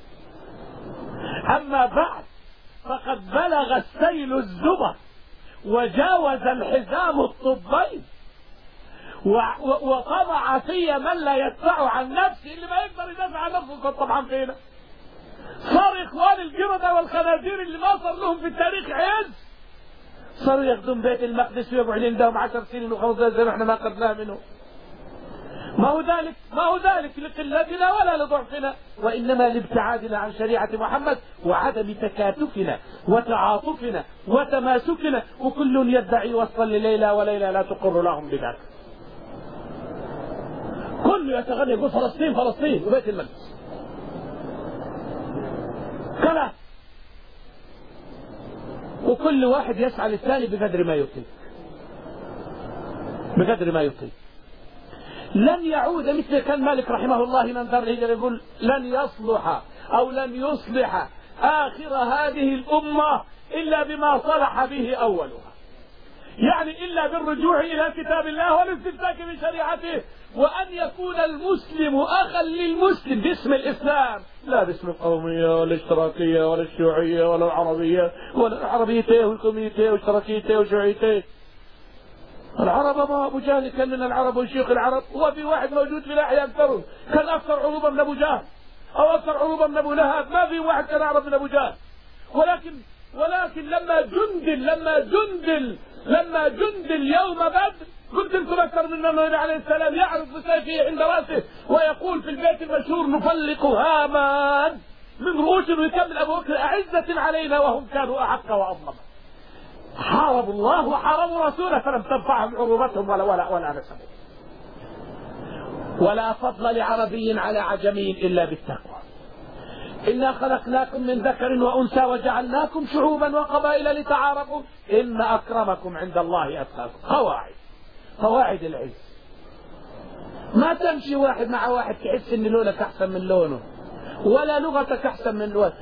أما بعد فقد بلغ السيل الزبر وجاوز الحزام الطبين وطمع في من لا يدفع عن نفسه. اللي ما يقدر يدافع عن نفسه طبعا فينا. صار إخوان القردة والخنازير اللي ما صار لهم في التاريخ عز صاروا يخدم بيت المقدس ويقعدوا عندهم 10 سنين و15 سنة احنا ما قدناه منه. ما هو ذلك لقلتنا ولا لضعفنا، وإنما لابتعادنا عن شريعة محمد وعدم تكاتفنا وتعاطفنا وتماسكنا. وكل يدعي وصلا لليلى وليلى لا تقر لهم بذلك. كل يتغنى يقول فلسطين فلسطين وبيت المقدس كلا، وكل واحد يسعى للثاني بقدر ما يطيق بقدر ما يطيق. لن يعود مثل كان مالك رحمه الله من ذر يقول: لن يصلح أو لن يصلح آخر هذه الأمة إلا بما صلح به أولها، يعني إلا بالرجوع إلى كتاب الله والاستمساك بشريعته، وأن يكون المسلم أخا للمسلم باسم الإسلام، لا باسم القومية ولا الاشتراكية ولا الشيوعية ولا العربية ولا العربيتين والكوميتين والاشتراكيتين والشيوعيتين. العرب ما أبو جهل كان من العرب وشيخ العرب، هو في واحد موجود في الأحياء أكثرهم كان أكثر عروبا من أبو جهل أو أكثر عروبا من أبو لهب، ما في واحد كان أعرف من أبو جهل. ولكن لما جندل يوم بدر قلت لكم أكثر من النبي عليه السلام يعرف بسيفه عند رأسه ويقول في البيت المشهور: نفلق هامان من رؤوس ويكمل أبو بكر أعزة علينا وهم كانوا أحق وأظلم. حاربوا الله وحاربوا رسوله فلم تنفعهم عروبتهم ولا نسبهم. ولا فضل لعربي على عجمي إلا بالتقوى. إنا خلقناكم من ذكر وأنثى وجعلناكم شعوبا وقبائل لتعارفوا إن أكرمكم عند الله أتقاكم. قواعد العز. ما تمشي واحد مع واحد تحس إن لونك أحسن من لونه ولا لغتك أحسن من لغته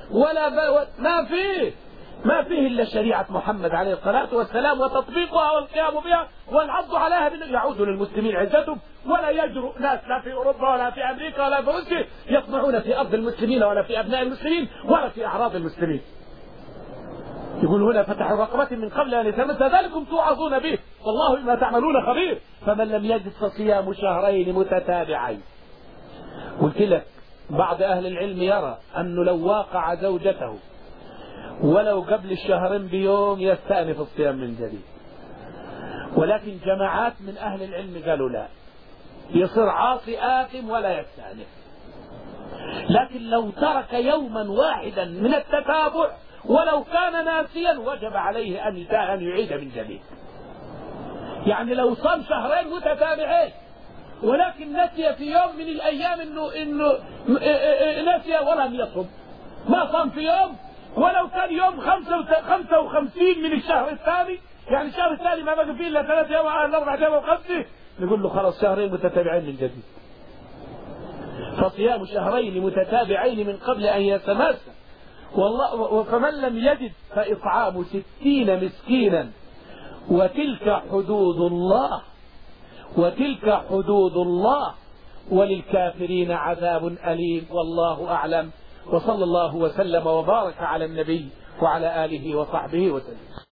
ما فيه إلا شريعة محمد عليه الصلاة والسلام وتطبيقها والقيام بها والعض عليها يعود للمسلمين عزتهم. ولا يجرؤ ناس لا في أوروبا ولا في أمريكا ولا في روسيا يطمعون في أرض المسلمين ولا في أبناء المسلمين ولا في أعراض المسلمين. يقول هنا: فتح رقبة من قبل أن يتمس ذلكم توعظون به والله بما تعملون خبير. فمن لم يجد فصيام شهرين متتابعين. قلت لك بعض أهل العلم يرى أنه لو واقع زوجته ولو قبل الشهرين بيوم يستأنف الصيام من جديد، ولكن جماعات من أهل العلم قالوا لا، يصير عاصي آثم ولا يستأنف. لكن لو ترك يوما واحدا من التتابع ولو كان ناسيا وجب عليه أن يعيد من جديد. يعني لو صام شهرين متتابعين ولكن نسي في يوم من الأيام إنه نسي ولم يصم، ما صام في يوم ولو كان يوم 55 من الشهر الثاني، يعني الشهر الثاني ما بقى فيه إلا 3 أيام أو 4 أيام أو 5، نقول له خلاص شهرين متتابعين من جديد. فصيام شهرين متتابعين من قبل أن يتماسا، فمن لم يجد فإطعام 60 مسكينا، وتلك حدود الله، وتلك حدود الله، وللكافرين عذاب أليم. والله أعلم، وصلى الله وسلم وبارك على النبي وعلى آله وصحبه وسلم.